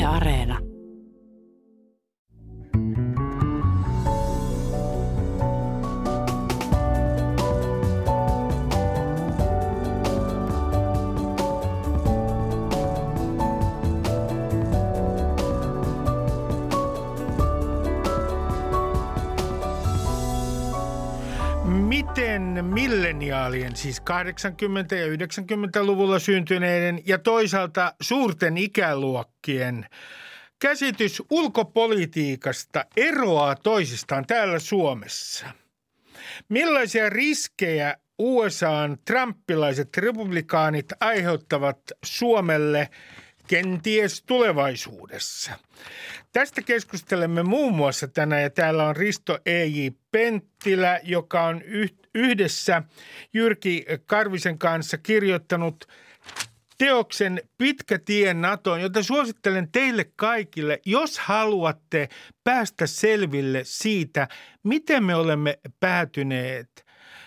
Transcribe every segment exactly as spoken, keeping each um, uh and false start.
Areena. Miten milleniaalien, siis kahdeksankymmentä- ja yhdeksänkymmentäluvulla syntyneiden ja toisaalta suurten ikäluokkien käsitys ulkopolitiikasta eroaa toisistaan täällä Suomessa? Millaisia riskejä U S A:n trumpilaiset republikaanit aiheuttavat Suomelle kenties tulevaisuudessa? Tästä keskustelemme muun muassa tänään ja täällä on Risto E J. Penttilä, joka on yhdessä Jyrki Karvisen kanssa kirjoittanut teoksen Pitkä tie NATOon, jota suosittelen teille kaikille, jos haluatte päästä selville siitä, miten me olemme päätyneet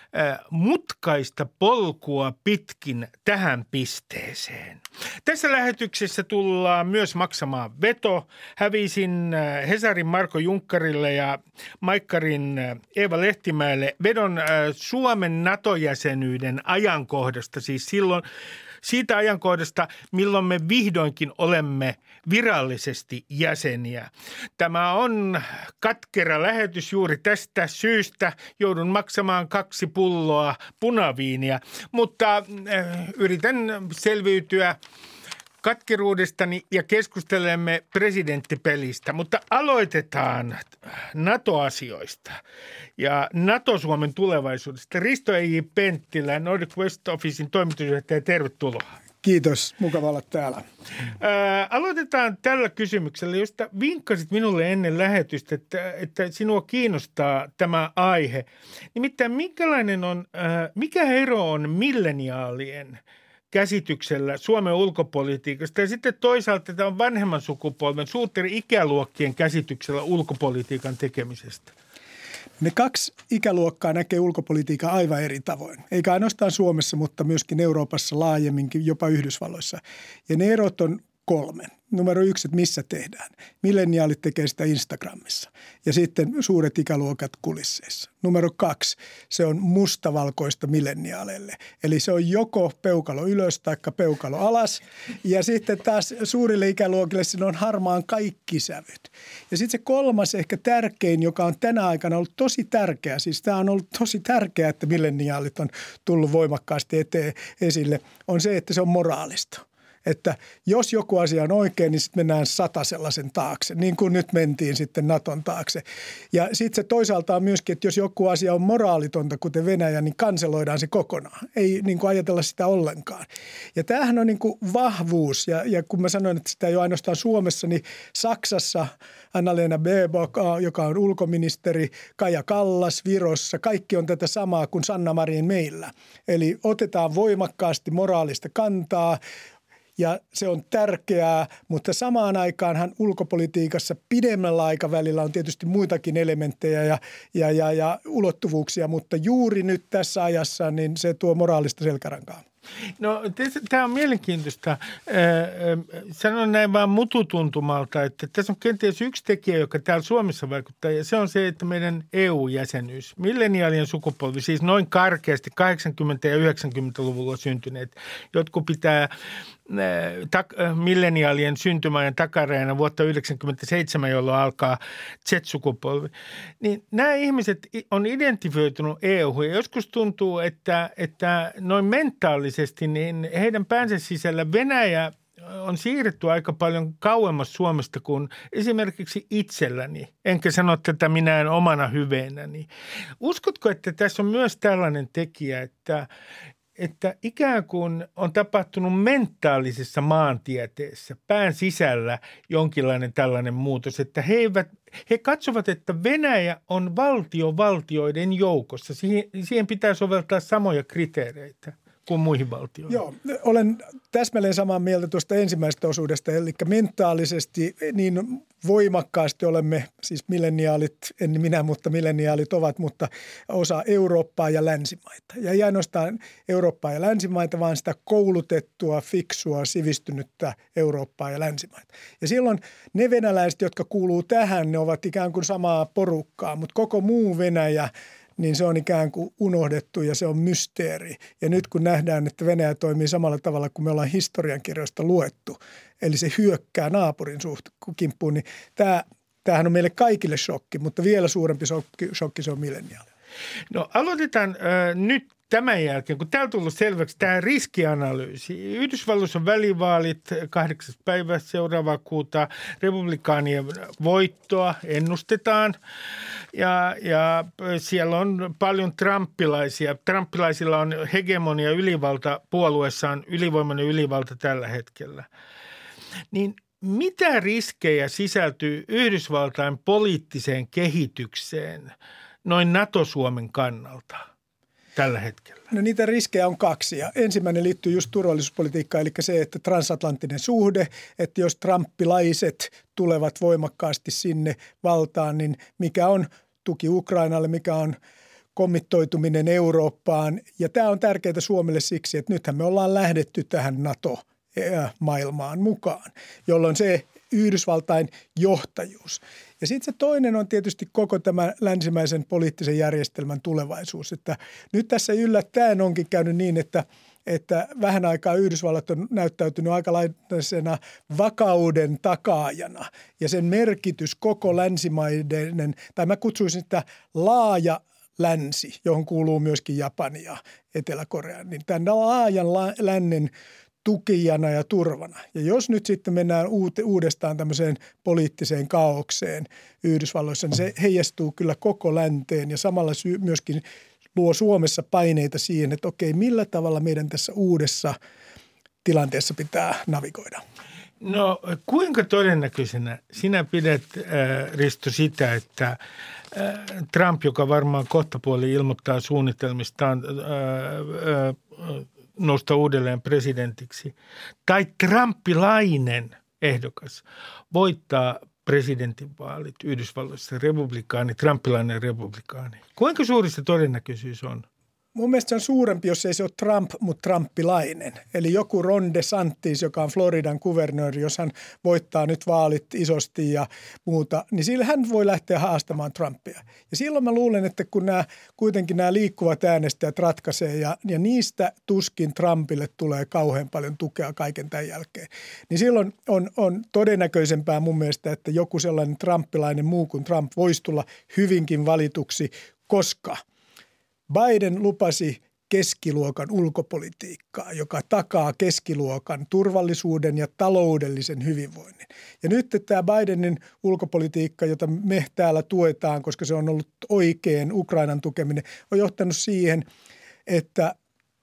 mutkaista polkua pitkin tähän pisteeseen. Tässä lähetyksessä tullaan myös maksamaan veto. Hävisin Hesarin Marko Junkkarille ja Maikkarin Eeva Lehtimäelle vedon Suomen NATO-jäsenyyden ajankohdasta, siis silloin siitä ajankohdasta, milloin me vihdoinkin olemme virallisesti jäseniä. Tämä on katkera lähetys juuri tästä syystä. Joudun maksamaan kaksi pulloa punaviiniä, mutta äh, yritän selviytyä katkeruudestani ja keskustelemme presidenttipelistä, mutta aloitetaan NATO-asioista ja NATO-Suomen tulevaisuudesta. Risto E J. Penttilä, Nordic West Officein toimitusjohtaja, tervetuloa. Kiitos, mukava olla täällä. Ää, aloitetaan tällä kysymyksellä, josta vinkkasit minulle ennen lähetystä, että, että sinua kiinnostaa tämä aihe. Nimittäin minkälainen on, ää, mikä ero on milleniaalien käsityksellä Suomen ulkopolitiikasta ja sitten toisaalta tämä on vanhemman sukupolven suurten ikäluokkien käsityksellä ulkopolitiikan tekemisestä? Ne kaksi ikäluokkaa näkee ulkopolitiikan aivan eri tavoin. Eikä ainoastaan Suomessa, mutta myöskin Euroopassa laajemminkin, jopa Yhdysvalloissa. Ja ne erot on kolme. Numero yksi, että missä tehdään. Milleniaalit tekee sitä Instagramissa ja sitten suuret ikäluokat kulisseissa. Numero kaksi, se on mustavalkoista milleniaaleille. Eli se on joko peukalo ylös tai peukalo alas. Ja sitten taas suurille ikäluokille siinä on harmaan kaikki sävyt. Ja sitten se kolmas, ehkä tärkein, joka on tänä aikana ollut tosi tärkeä. Siis tämä on ollut tosi tärkeää, että milleniaalit on tullut voimakkaasti eteen esille, on se, että se on moraalista. Että jos joku asia on oikein, niin sitten mennään satasella sen taakse, niin kuin nyt mentiin sitten Naton taakse. Ja sitten se toisaalta on myöskin, että jos joku asia on moraalitonta, kuten Venäjä, niin kanseloidaan se kokonaan. Ei niin kuin ajatella sitä ollenkaan. Ja tämähän on niin kuin vahvuus. Ja, ja kun mä sanoin, että sitä ei ole ainoastaan Suomessa, niin Saksassa Anna-Lena Baerbock, joka on ulkoministeri, Kaja Kallas Virossa, kaikki on tätä samaa kuin Sanna Marin meillä. Eli otetaan voimakkaasti moraalista kantaa. Ja se on tärkeää, mutta samaan aikaanhan ulkopolitiikassa pidemmällä aikavälillä on tietysti muitakin elementtejä ja, ja, ja, ja ulottuvuuksia, mutta juuri nyt tässä ajassa niin se tuo moraalista selkärankaa. No tämä on mielenkiintoista. Sanon näin vaan mututuntumalta, että tässä on kenties yksi tekijä, joka täällä Suomessa vaikuttaa, ja se on se, että meidän E U-jäsenyys, milleniaalien sukupolvi, siis noin karkeasti kahdeksankymmentä- ja yhdeksänkymmentäluvulla syntyneet, jotkut pitää tak- milleniaalien syntymäajan takarajana vuotta yhdeksänkymmentäseitsemän, jolloin alkaa Z-sukupolvi, niin nämä ihmiset on identifioitunut E U-hun, ja joskus tuntuu, että, että noin mentaalisesti niin heidän päänsä sisällä Venäjä on siirretty aika paljon kauemmas Suomesta kuin esimerkiksi itselläni, enkä sano tätä minään omana hyveenäni. Uskotko, että tässä on myös tällainen tekijä, että että ikään kuin on tapahtunut mentaalisessa maantieteessä, pään sisällä jonkinlainen tällainen muutos, että he, eivät, he katsovat, että Venäjä on valtio valtioiden joukossa. Siihen, siihen pitää soveltaa samoja kriteereitä. kuin muihin valtioihin. Joo, olen täsmälleen samaa mieltä tuosta ensimmäisestä osuudesta, eli mentaalisesti niin voimakkaasti olemme, siis milleniaalit, en minä, mutta milleniaalit ovat, mutta osa Eurooppaa ja länsimaita. Ja ei ainoastaan Eurooppaa ja länsimaita, vaan sitä koulutettua, fiksua, sivistynyttä Eurooppaa ja länsimaita. Ja silloin ne venäläiset, jotka kuuluu tähän, ne ovat ikään kuin samaa porukkaa, mutta koko muu Venäjä, niin se on ikään kuin unohdettu ja se on mysteeri. Ja nyt kun nähdään, että Venäjä toimii samalla tavalla kuin me ollaan historiankirjoista luettu, eli se hyökkää naapurin suht kimppuun, niin tämä, tämähän on meille kaikille shokki, mutta vielä suurempi shokki, shokki se on milleniaali. No aloitetaan äh, nyt tämän jälkeen, kun täällä on tullut selväksi tämä riskianalyysi. Yhdysvalloissa on välivaalit kahdeksas päivä seuraavaa kuuta. Republikaanien voittoa ennustetaan ja, ja siellä on paljon trumpilaisia. Trumpilaisilla on hegemonia ylivalta puolueessaan, ylivoimainen ylivalta tällä hetkellä. Niin mitä riskejä sisältyy Yhdysvaltain poliittiseen kehitykseen noin NATO-Suomen kannalta tällä hetkellä? No niitä riskejä on kaksi. Ja ensimmäinen liittyy just turvallisuuspolitiikkaan, eli se, että transatlanttinen suhde, että jos trumpilaiset tulevat voimakkaasti sinne valtaan, niin mikä on tuki Ukrainalle, mikä on kommittoituminen Eurooppaan. Ja tämä on tärkeää Suomelle siksi, että nythän me ollaan lähdetty tähän NATO-maailmaan mukaan, jolloin se Yhdysvaltain johtajuus. Ja sitten se toinen on tietysti koko tämä länsimäisen poliittisen järjestelmän tulevaisuus. Että nyt tässä yllättäen onkin käynyt niin, että, että vähän aikaa Yhdysvallat on näyttäytynyt aikalaisena vakauden takaajana. Ja sen merkitys koko länsimaiden, tai mä kutsuisin sitä laaja länsi, johon kuuluu myöskin Japani ja Etelä-Korea, niin tämän laajan lännen tukijana ja turvana. Ja jos nyt sitten mennään uudestaan tämmöiseen poliittiseen kaaukseen Yhdysvalloissa, niin se heijastuu kyllä koko länteen ja samalla myöskin luo Suomessa paineita siihen, että okei, millä tavalla meidän tässä uudessa tilanteessa pitää navigoida. No kuinka todennäköisenä sinä pidät, äh, Risto, sitä, että äh, Trump, joka varmaan kohtapuoli ilmoittaa suunnitelmistaan äh, äh, nousta uudelleen presidentiksi, tai trumpilainen ehdokas voittaa presidentinvaalit Yhdysvalloissa, republikaani, trumpilainen republikaani. Kuinka suuri se todennäköisyys on? Mun mielestä se on suurempi, jos ei se ole Trump, mutta trumpilainen. Eli joku Ron DeSantis, joka on Floridan kuvernööri, jos hän voittaa nyt vaalit isosti ja muuta, niin sillä hän voi lähteä haastamaan Trumpia. Ja silloin mä luulen, että kun nämä, kuitenkin nämä liikkuvat äänestäjät ratkaisee ja, ja niistä tuskin Trumpille tulee kauhean paljon tukea kaiken tämän jälkeen, niin silloin on, on todennäköisempää mun mielestä, että joku sellainen trumpilainen muu kuin Trump voisi tulla hyvinkin valituksi, koska Biden lupasi keskiluokan ulkopolitiikkaa, joka takaa keskiluokan turvallisuuden ja taloudellisen hyvinvoinnin. Ja nyt tämä Bidenin ulkopolitiikka, jota me täällä tuetaan, koska se on ollut oikein Ukrainan tukeminen, on johtanut siihen, että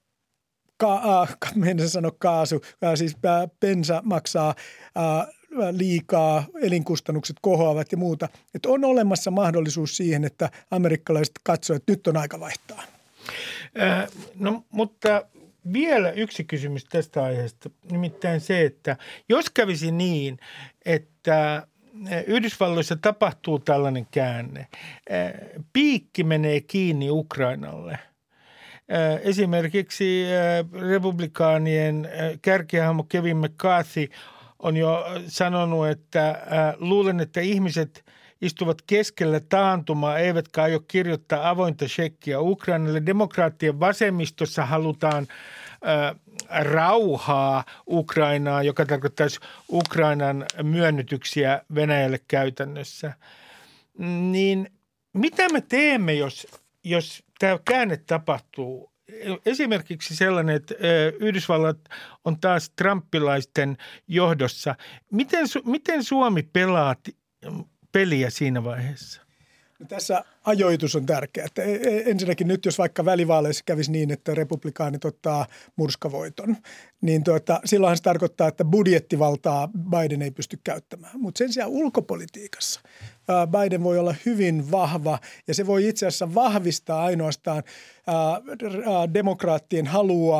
ka- äh, menen sanoa kaasu, äh, siis bensa maksaa äh, liikaa, elinkustannukset kohoavat ja muuta. Että on olemassa mahdollisuus siihen, että amerikkalaiset katsoo, että nyt on aika vaihtaa. Äh, no mutta vielä yksi kysymys tästä aiheesta, nimittäin se, että jos kävisi niin, että Yhdysvalloissa tapahtuu tällainen käänne, äh, piikki menee kiinni Ukrainalle. Äh, esimerkiksi äh, republikaanien äh, kärkihahmo Kevin McCarthy on jo sanonut, että äh, luulen, että ihmiset istuvat keskellä taantumaa, eivätkä aio kirjoittaa avointa shekkiä Ukrainalle. Demokraattien vasemmistossa halutaan äh, rauhaa Ukrainaan, joka tarkoittaisi Ukrainan myönnytyksiä Venäjälle käytännössä. Niin mitä me teemme, jos, jos tämä käänne tapahtuu? Esimerkiksi sellainen, että Yhdysvallat on taas trumpilaisten johdossa. Miten, miten Suomi pelaa peliä siinä vaiheessa? No tässä ajoitus on tärkeä. Että ensinnäkin nyt, jos vaikka välivaaleissa kävisi niin, että republikaanit ottaa murskavoiton, niin tuota, silloinhan se tarkoittaa, että budjettivaltaa Biden ei pysty käyttämään. Mutta sen sijaan ulkopolitiikassa Biden voi olla hyvin vahva ja se voi itse asiassa vahvistaa ainoastaan demokraattien halua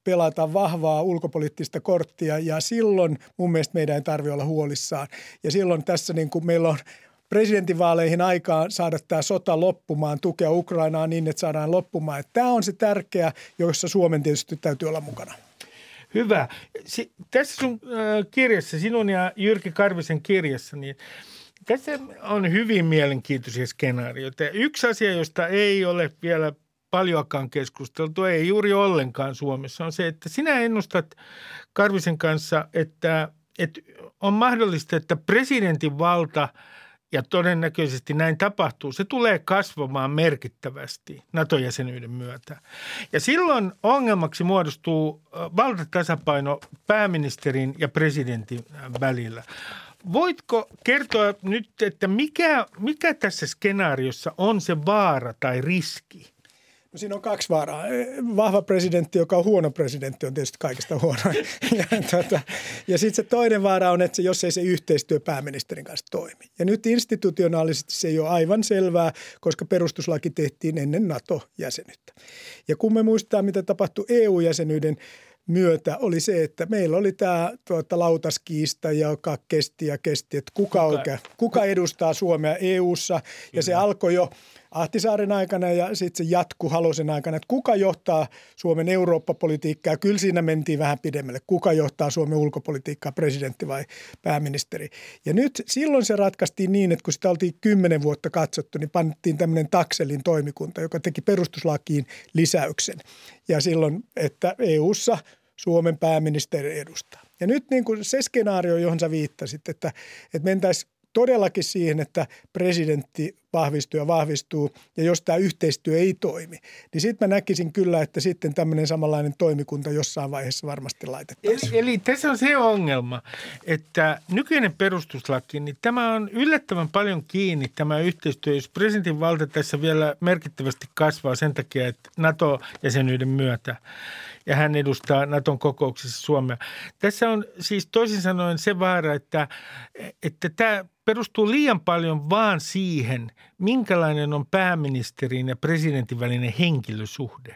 pelata vahvaa ulkopoliittista korttia ja silloin mun mielestä meidän ei tarvitse olla huolissaan. Ja silloin tässä niin kuin meillä on presidentinvaaleihin aikaan saada tämä sota loppumaan, tukea Ukrainaa niin, että saadaan loppumaan. Että tämä on se tärkeä, jossa Suomen tietysti täytyy olla mukana. Hyvä. Si- tässä sun äh, kirjassa, sinun ja Jyrki Karvisen kirjassa, niin tässä on hyvin mielenkiintoisia skenaarioita. Yksi asia, josta ei ole vielä paljoakaan keskusteltu, ei juuri ollenkaan Suomessa, on se, että sinä ennustat Karvisen kanssa, että, että on mahdollista, että presidentin valta, ja todennäköisesti näin tapahtuu, se tulee kasvamaan merkittävästi NATO-jäsenyyden myötä. Ja silloin ongelmaksi muodostuu valtatasapaino pääministerin ja presidentin välillä. Voitko kertoa nyt, että mikä, mikä tässä skenaariossa on se vaara tai riski? No siinä on kaksi vaaraa. Vahva presidentti, joka on huono presidentti, on tietysti kaikista huonoin. Ja, tuota, ja sitten se toinen vaara on, että se, jos ei se yhteistyö pääministerin kanssa toimi. Ja nyt institutionaalisesti se ei ole aivan selvää, koska perustuslaki tehtiin ennen NATO-jäsenyyttä. Ja kun me muistetaan, mitä tapahtui E U-jäsenyyden myötä, oli se, että meillä oli tämä tuota, lautaskiista, joka kesti ja kesti, että kuka, oikein, kuka edustaa Suomea E U:ssa. Ja se alkoi jo Ahtisaaren aikana ja sitten se jatkui Halosen aikana, että kuka johtaa Suomen Eurooppa-politiikkaa. Kyllä siinä mentiin vähän pidemmälle. Kuka johtaa Suomen ulkopolitiikkaa, presidentti vai pääministeri. Ja nyt silloin se ratkaistiin niin, että kun sitä oltiin kymmenen vuotta katsottu, niin pannettiin tämmöinen Taxellin toimikunta, joka teki perustuslakiin lisäyksen. Ja silloin, että E U:ssa Suomen pääministeri edustaa. Ja nyt niin kuin se skenaario, johon sä viittasit, että, että mentäisiin todellakin siihen, että presidentti vahvistuu ja vahvistuu, ja jos tämä yhteistyö ei toimi, niin sitten mä näkisin kyllä, että sitten tämmöinen samanlainen toimikunta jossain vaiheessa varmasti laitettaisiin. Eli, eli tässä on se ongelma, että nykyinen perustuslaki, niin tämä on yllättävän paljon kiinni tämä yhteistyö, jos presidentin valta tässä vielä merkittävästi kasvaa sen takia, että NATO-jäsenyyden myötä, ja hän edustaa Naton kokouksessa Suomea. Tässä on siis toisin sanoen se vaara, että, että tämä perustuu liian paljon vaan siihen, minkälainen on pääministerin ja presidentin välinen henkilösuhde.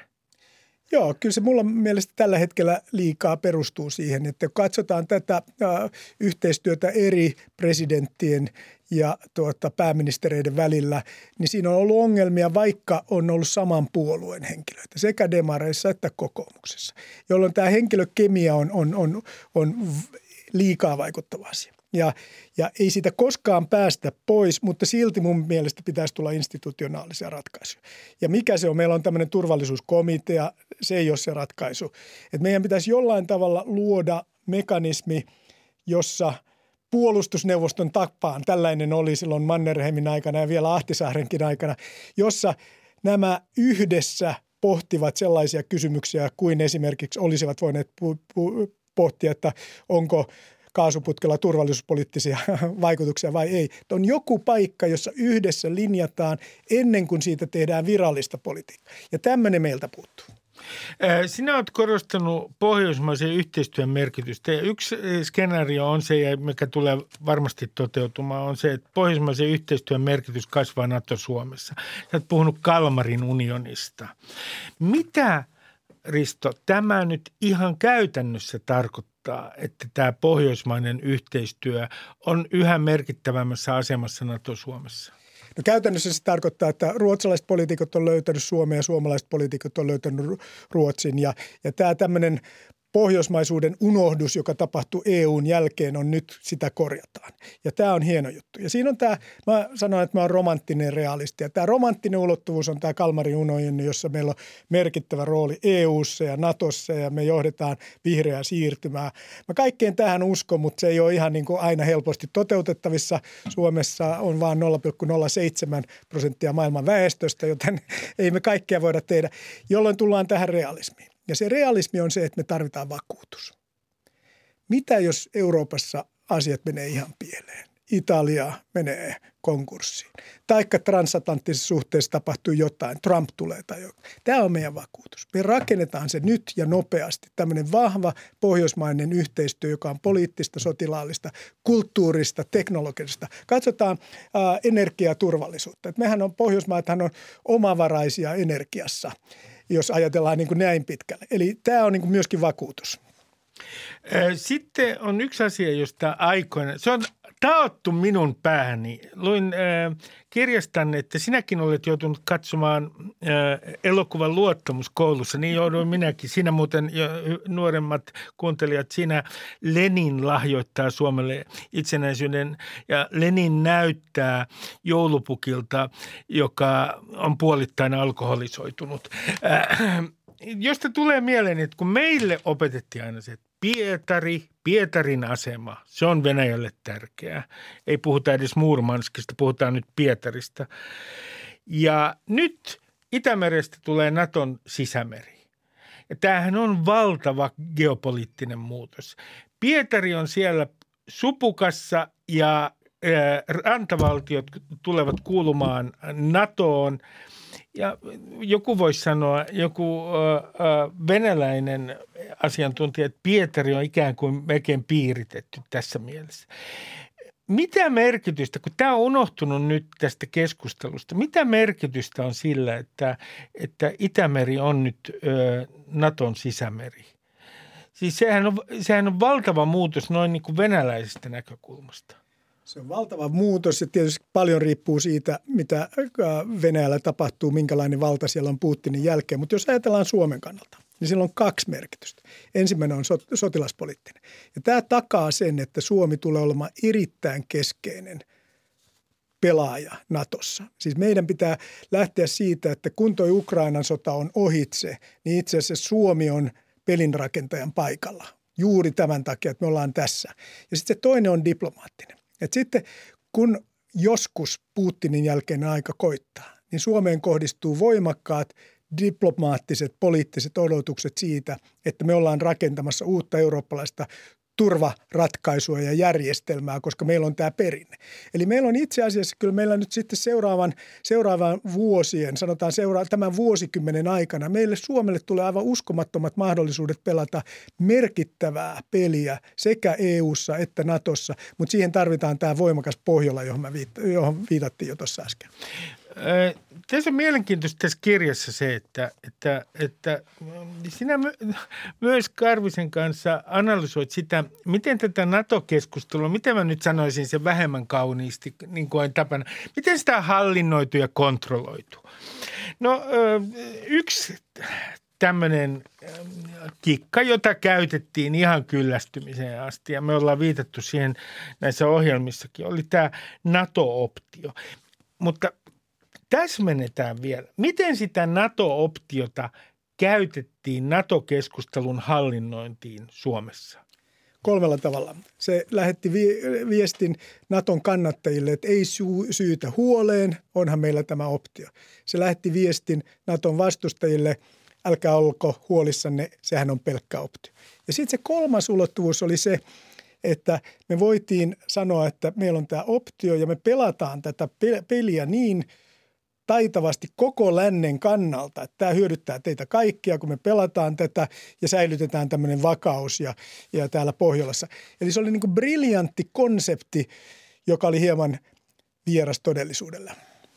Joo, kyllä se mulla mielestä tällä hetkellä liikaa perustuu siihen, että kun katsotaan tätä äh, yhteistyötä eri presidenttien ja tuota, pääministereiden välillä, niin siinä on ollut ongelmia, vaikka on ollut saman puolueen henkilöitä sekä demareissa että kokoomuksessa, jolloin tämä henkilökemia on, on, on, on liikaa vaikuttava asia. Ja, ja ei siitä koskaan päästä pois, mutta silti mun mielestä pitäisi tulla institutionaalisia ratkaisuja. Ja mikä se on? Meillä on tämmöinen turvallisuuskomitea, se ei ole se ratkaisu. Et meidän pitäisi jollain tavalla luoda mekanismi, jossa puolustusneuvoston tapaan, tällainen oli silloin Mannerheimin aikana ja vielä Ahtisaarenkin aikana, jossa nämä yhdessä pohtivat sellaisia kysymyksiä kuin esimerkiksi olisivat voineet pu- pu- pohtia, että onko kaasuputkella turvallisuuspoliittisia vaikutuksia vai ei. On joku paikka, jossa yhdessä linjataan ennen kuin siitä tehdään virallista politiikkaa. Ja tämmöinen meiltä puuttuu. Sinä olet korostanut pohjoismaisen yhteistyön merkitystä ja yksi skenaario on se, mikä tulee varmasti toteutumaan, on se, että pohjoismaisen yhteistyön merkitys kasvaa NATO-Suomessa. Sä olet puhunut Kalmarin unionista. Mitä, Risto, tämä nyt ihan käytännössä tarkoittaa, että tämä pohjoismainen yhteistyö on yhä merkittävämmässä asemassa NATO-Suomessa? No käytännössä se tarkoittaa, että ruotsalaiset poliitikot on löytänyt Suomea ja suomalaiset poliitikot on löytänyt Ruotsin. Ja, ja tämä tämmöinen pohjoismaisuuden unohdus, joka tapahtui E U:n jälkeen, on nyt sitä korjataan. Ja tämä on hieno juttu. Ja siinä on tämä, mä sanoin, että mä oon romanttinen realisti. Ja tämä romanttinen ulottuvuus on tämä Kalmarin unioni, jossa meillä on merkittävä rooli E U:ssa ja Natossa ja me johdetaan vihreää siirtymää. Mä kaikkeen tähän uskon, mutta se ei ole ihan niin kuin aina helposti toteutettavissa. Suomessa on vain nolla pilkku nolla seitsemän prosenttia maailman väestöstä, joten ei me kaikkea voida tehdä, jolloin tullaan tähän realismiin. Ja se realismi on se, että me tarvitaan vakuutus. Mitä jos Euroopassa asiat menee ihan pieleen? Italia menee konkurssiin. Taikka transatlanttisessa suhteessa tapahtuu jotain, Trump tulee tai jotain. Tämä on meidän vakuutus. Me rakennetaan se nyt ja nopeasti. Tämmöinen vahva pohjoismainen yhteistyö, joka on poliittista, sotilaallista, kulttuurista, teknologista. Katsotaan äh, energiaturvallisuutta. Et mehän on, Pohjoismaathan on omavaraisia energiassa. jos ajatellaan niin kuin näin pitkälle. Eli tämä on niin kuin myöskin vakuutus. Sitten on yksi asia, josta aikoina, se on taottu minun päähäni. Luin äh, kirjastanne, että sinäkin olet joutunut katsomaan äh, elokuvan Luottamus koulussa. Niin jouduin minäkin. Sinä muuten jo nuoremmat kuuntelijat, sinä Lenin lahjoittaa Suomelle itsenäisyyden ja Lenin näyttää joulupukilta, joka on puolittain alkoholisoitunut. Äh, josta tulee mieleen, että kun meille opetettiin aina se, että Pietari, Pietarin asema, se on Venäjälle tärkeää. Ei puhuta edes Murmanskista, puhutaan nyt Pietarista. Ja nyt Itämerestä tulee Naton sisämeri. Ja tämähän on valtava geopoliittinen muutos. Pietari on siellä supukassa ja ää, rantavaltiot tulevat kuulumaan NATOon. Ja joku voisi sanoa, joku äh, venäläinen asiantuntija, että Pietari on ikään kuin melkein piiritetty tässä mielessä. Mitä merkitystä, kun tämä on unohtunut nyt tästä keskustelusta, mitä merkitystä on sillä, että, että Itämeri on nyt äh, Naton sisämeri? Siis sehän on, sehän on valtava muutos noin niin kuin venäläisestä näkökulmasta. Se on valtava muutos ja tietysti paljon riippuu siitä, mitä Venäjällä tapahtuu, minkälainen valta siellä on Putinin jälkeen. Mutta jos ajatellaan Suomen kannalta, niin sillä on kaksi merkitystä. Ensimmäinen on sotilaspoliittinen. Ja tämä takaa sen, että Suomi tulee olemaan erittäin keskeinen pelaaja Natossa. Siis meidän pitää lähteä siitä, että kun tuo Ukrainan sota on ohitse, niin itse asiassa Suomi on pelinrakentajan paikalla. Juuri tämän takia, että me ollaan tässä. Ja sitten se toinen on diplomaattinen. Et sitten kun joskus Putinin jälkeinen aika koittaa, niin Suomeen kohdistuu voimakkaat diplomaattiset, poliittiset odotukset siitä, että me ollaan rakentamassa uutta eurooppalaista turvaratkaisua ja järjestelmää, koska meillä on tämä perinne. Eli meillä on itse asiassa kyllä meillä nyt sitten seuraavan, seuraavan vuosien, sanotaan seura- tämän vuosikymmenen aikana, meille Suomelle tulee aivan uskomattomat mahdollisuudet pelata merkittävää peliä sekä E U:ssa että Natossa, mutta siihen tarvitaan tämä voimakas Pohjola, johon, mä viitt- johon viitattiin jo tuossa äsken. Tässä on mielenkiintoista tässä kirjassa se, että, että, että sinä my, myös Karvisen kanssa analysoit sitä, miten tätä NATO-keskustelua, miten mä nyt sanoisin sen vähemmän kauniisti, niin kuin tapana, miten sitä on hallinnoitu ja kontrolloitu. No yksi tämmöinen kikka, jota käytettiin ihan kyllästymiseen asti ja me ollaan viitattu siihen näissä ohjelmissakin, oli tämä NATO-optio, mutta täsmennetään vielä. Miten sitä NATO-optiota käytettiin NATO-keskustelun hallinnointiin Suomessa? Kolmella tavalla. Se lähetti viestin Naton kannattajille, että ei syytä huoleen, onhan meillä tämä optio. Se lähetti viestin Naton vastustajille, älkää olko huolissanne, sehän on pelkkä optio. Ja sitten se kolmas ulottuvuus oli se, että me voitiin sanoa, että meillä on tämä optio ja me pelataan tätä peliä niin taitavasti koko lännen kannalta, että tämä hyödyttää teitä kaikkia, kun me pelataan tätä ja säilytetään tämmöinen vakaus ja, ja täällä Pohjolassa. Eli se oli niin kuin briljantti konsepti, joka oli hieman vieras todellisuudelle.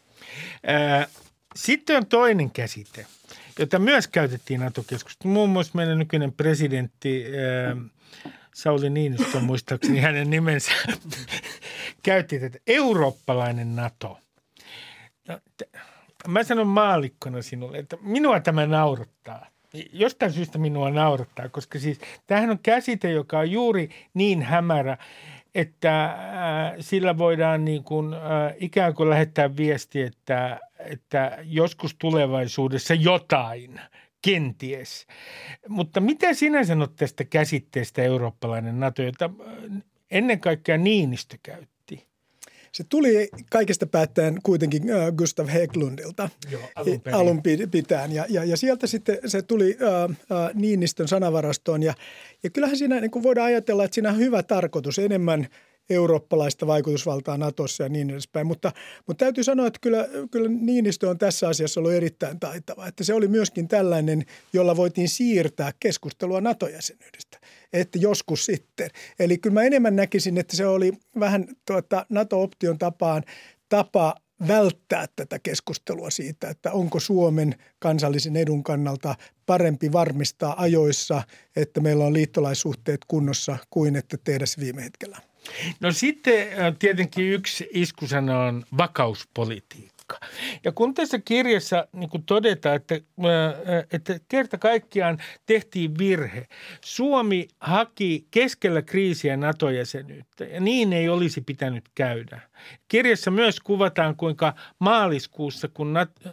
Sitten on toinen käsite, jota myös käytettiin NATO-keskustelussa. Muun muassa meidän nykyinen presidentti Sauli Niinistö, muistaakseni hänen nimensä, käytti tätä eurooppalainen NATO. No, mä sanon maallikkona sinulle, että minua tämä naurattaa. Jostain syystä minua naurattaa, koska siis tämähän on käsite, joka on juuri niin hämärä, että äh, sillä voidaan niin kuin, äh, ikään kuin lähettää viesti, että, että joskus tulevaisuudessa jotain, kenties. Mutta mitä sinä sanot tästä käsitteestä eurooppalainen NATO, jota ennen kaikkea Niinistö käytti? Se tuli kaikesta päättäen kuitenkin Gustav Hägglundilta. Joo, alun, alun pitäen. Ja, ja, ja sieltä sitten se tuli ää, ää, Niinistön sanavarastoon. Ja, ja kyllähän siinä niin kuin voidaan ajatella, että siinä on hyvä tarkoitus, enemmän eurooppalaista vaikutusvaltaa Natossa ja niin edespäin. Mutta, mutta täytyy sanoa, että kyllä, kyllä Niinistö on tässä asiassa ollut erittäin taitava. Että se oli myöskin tällainen, jolla voitiin siirtää keskustelua NATO-jäsenyydestä. Että joskus sitten. Eli kyllä mä enemmän näkisin, että se oli vähän tuota NATO-option tapaan tapa välttää tätä keskustelua siitä, että onko Suomen kansallisen edun kannalta parempi varmistaa ajoissa, että meillä on liittolaissuhteet kunnossa kuin että tehdä se viime hetkellä. No sitten tietenkin yksi iskusana on vakauspolitiikka. Ja kun tässä kirjassa niin kun todetaan, että, että kerta kaikkiaan tehtiin virhe. Suomi haki keskellä kriisiä NATO-jäsenyyttä ja niin ei olisi pitänyt käydä. Kirjassa myös kuvataan, kuinka maaliskuussa, kun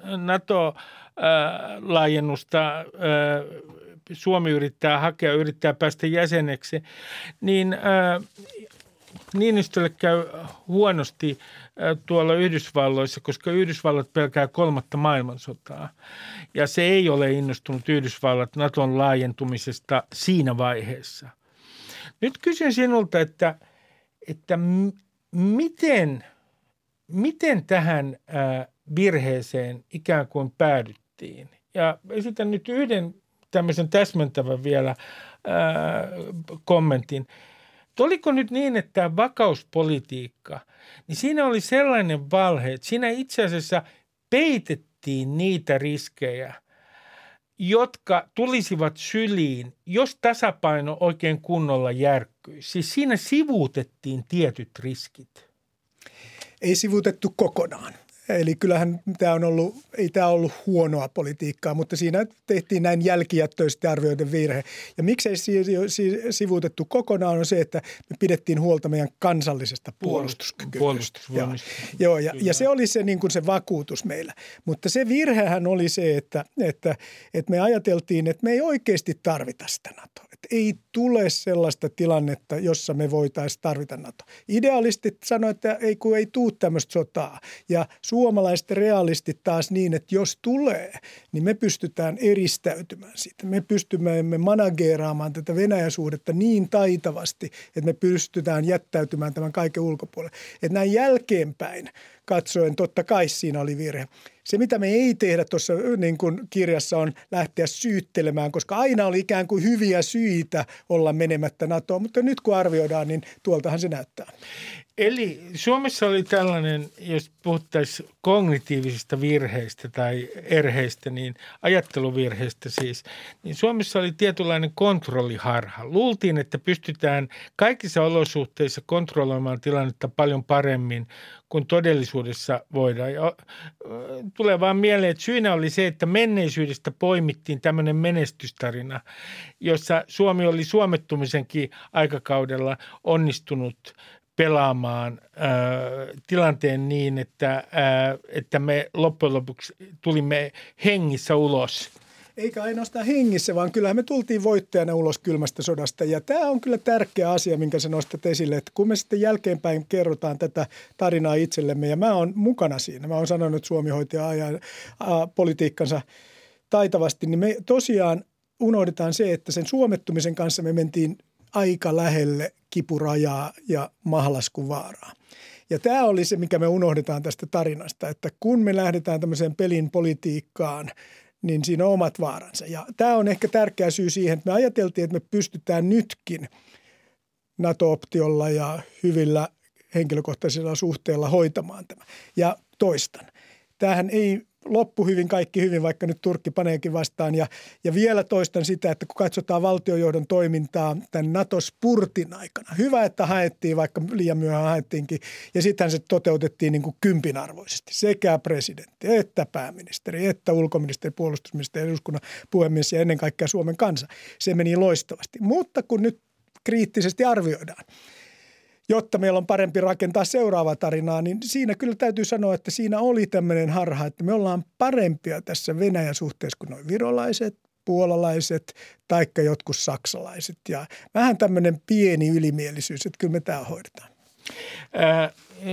NATO-laajennusta Suomi yrittää hakea, yrittää päästä jäseneksi, niin Niinistölle käy huonosti tuolla Yhdysvalloissa, koska Yhdysvallat pelkää kolmatta maailmansotaa. Ja se ei ole innostunut Yhdysvallat Naton laajentumisesta siinä vaiheessa. Nyt kysyn sinulta, että, että miten, miten tähän virheeseen ikään kuin päädyttiin? Ja esitän nyt yhden tämmöisen täsmentävän vielä ää, kommentin. Oliko nyt niin, että tämä vakauspolitiikka, niin siinä oli sellainen valhe, että siinä itse asiassa peitettiin niitä riskejä, jotka tulisivat syliin, jos tasapaino oikein kunnolla järkkyisi. Siis siinä sivuutettiin tietyt riskit. Ei sivuutettu kokonaan. Eli kyllähän tämä on ollut, ei tämä ollut huonoa politiikkaa, mutta siinä tehtiin näin jälkijättöisesti arvioiden virhe. Ja miksei sivuutettu kokonaan on se, että me pidettiin huolta meidän kansallisesta puolustuskyvystä. Puolustusvoimista. Joo, ja, ja se oli se, niin kuin se vakuutus meillä. Mutta se virhehän oli se, että, että, että me ajateltiin, että me ei oikeasti tarvita sitä NATOa. Että ei tule sellaista tilannetta, jossa me voitaisiin tarvita NATO. Idealistit sanoivat, että ei, kun ei tule tämmöistä sotaa. Ja suomalaiset realistit taas niin, että jos tulee, niin me pystytään eristäytymään siitä. Me pystymme manageeraamaan tätä Venäjä-suhdetta niin taitavasti, että me pystytään jättäytymään tämän kaiken ulkopuolelle. Että näin jälkeenpäin katsoen totta kai siinä oli virhe. Se, mitä me ei tehdä tuossa niin kuin kirjassa, on lähteä syyttelemään, koska aina oli ikään kuin hyviä syitä olla menemättä NATOon, mutta nyt kun arvioidaan, niin tuoltahan se näyttää. Eli Suomessa oli tällainen, jos puhuttaisiin kognitiivisista virheistä tai erheistä, niin ajatteluvirheistä siis, niin Suomessa oli tietynlainen kontrolliharha. Luultiin, että pystytään kaikissa olosuhteissa kontrolloimaan tilannetta paljon paremmin kuin todellisuudessa voidaan. Ja tulee vaan mieleen, että syynä oli se, että menneisyydestä poimittiin tämmöinen menestystarina, jossa Suomi oli suomettumisenkin aikakaudella onnistunut pelaamaan ää, tilanteen niin, että, ää, että me loppujen lopuksi tulimme hengissä ulos. Eikä ainoastaan hengissä, vaan kyllähän me tultiin voittajana ulos kylmästä sodasta. Ja tämä on kyllä tärkeä asia, minkä sä nostat esille, että kun me sitten jälkeenpäin kerrotaan tätä tarinaa itsellemme, ja mä oon mukana siinä. Mä oon sanonut, että Suomi hoiti ajan politiikkansa taitavasti, niin me tosiaan unohdetaan se, että sen suomettumisen kanssa me mentiin aika lähelle kipurajaa ja mahalaskuvaraa. Ja tämä oli se, mikä me unohdetaan tästä tarinasta, että kun me lähdetään tämmöiseen pelin politiikkaan, niin siinä on omat vaaransa. Ja tämä on ehkä tärkeä syy siihen, että me ajateltiin, että me pystytään nytkin NATO-optiolla ja hyvillä henkilökohtaisilla suhteilla hoitamaan tämä. Ja toistan, tämähän ei loppu hyvin, kaikki hyvin, vaikka nyt Turkki paneekin vastaan. Ja, ja vielä toistan sitä, että kun katsotaan valtiojohdon toimintaa tämän NATO-spurtin aikana. Hyvä, että haettiin, vaikka liian myöhään haettiinkin. Ja sittenhän se toteutettiin niin kuin kympinarvoisesti. Sekä presidentti, että pääministeri, että ulkoministeri, puolustusministeri, eduskunnan puhemies ja ennen kaikkea Suomen kansa. Se meni loistavasti. Mutta kun nyt kriittisesti arvioidaan, jotta meillä on parempi rakentaa seuraavaa tarinaa, niin siinä kyllä täytyy sanoa, että siinä oli tämmöinen harha, että me ollaan parempia tässä Venäjän suhteessa kuin nuo virolaiset, puolalaiset taikka jotkut saksalaiset. Ja vähän tämmöinen pieni ylimielisyys, että kyllä me tämä hoidetaan. Ää,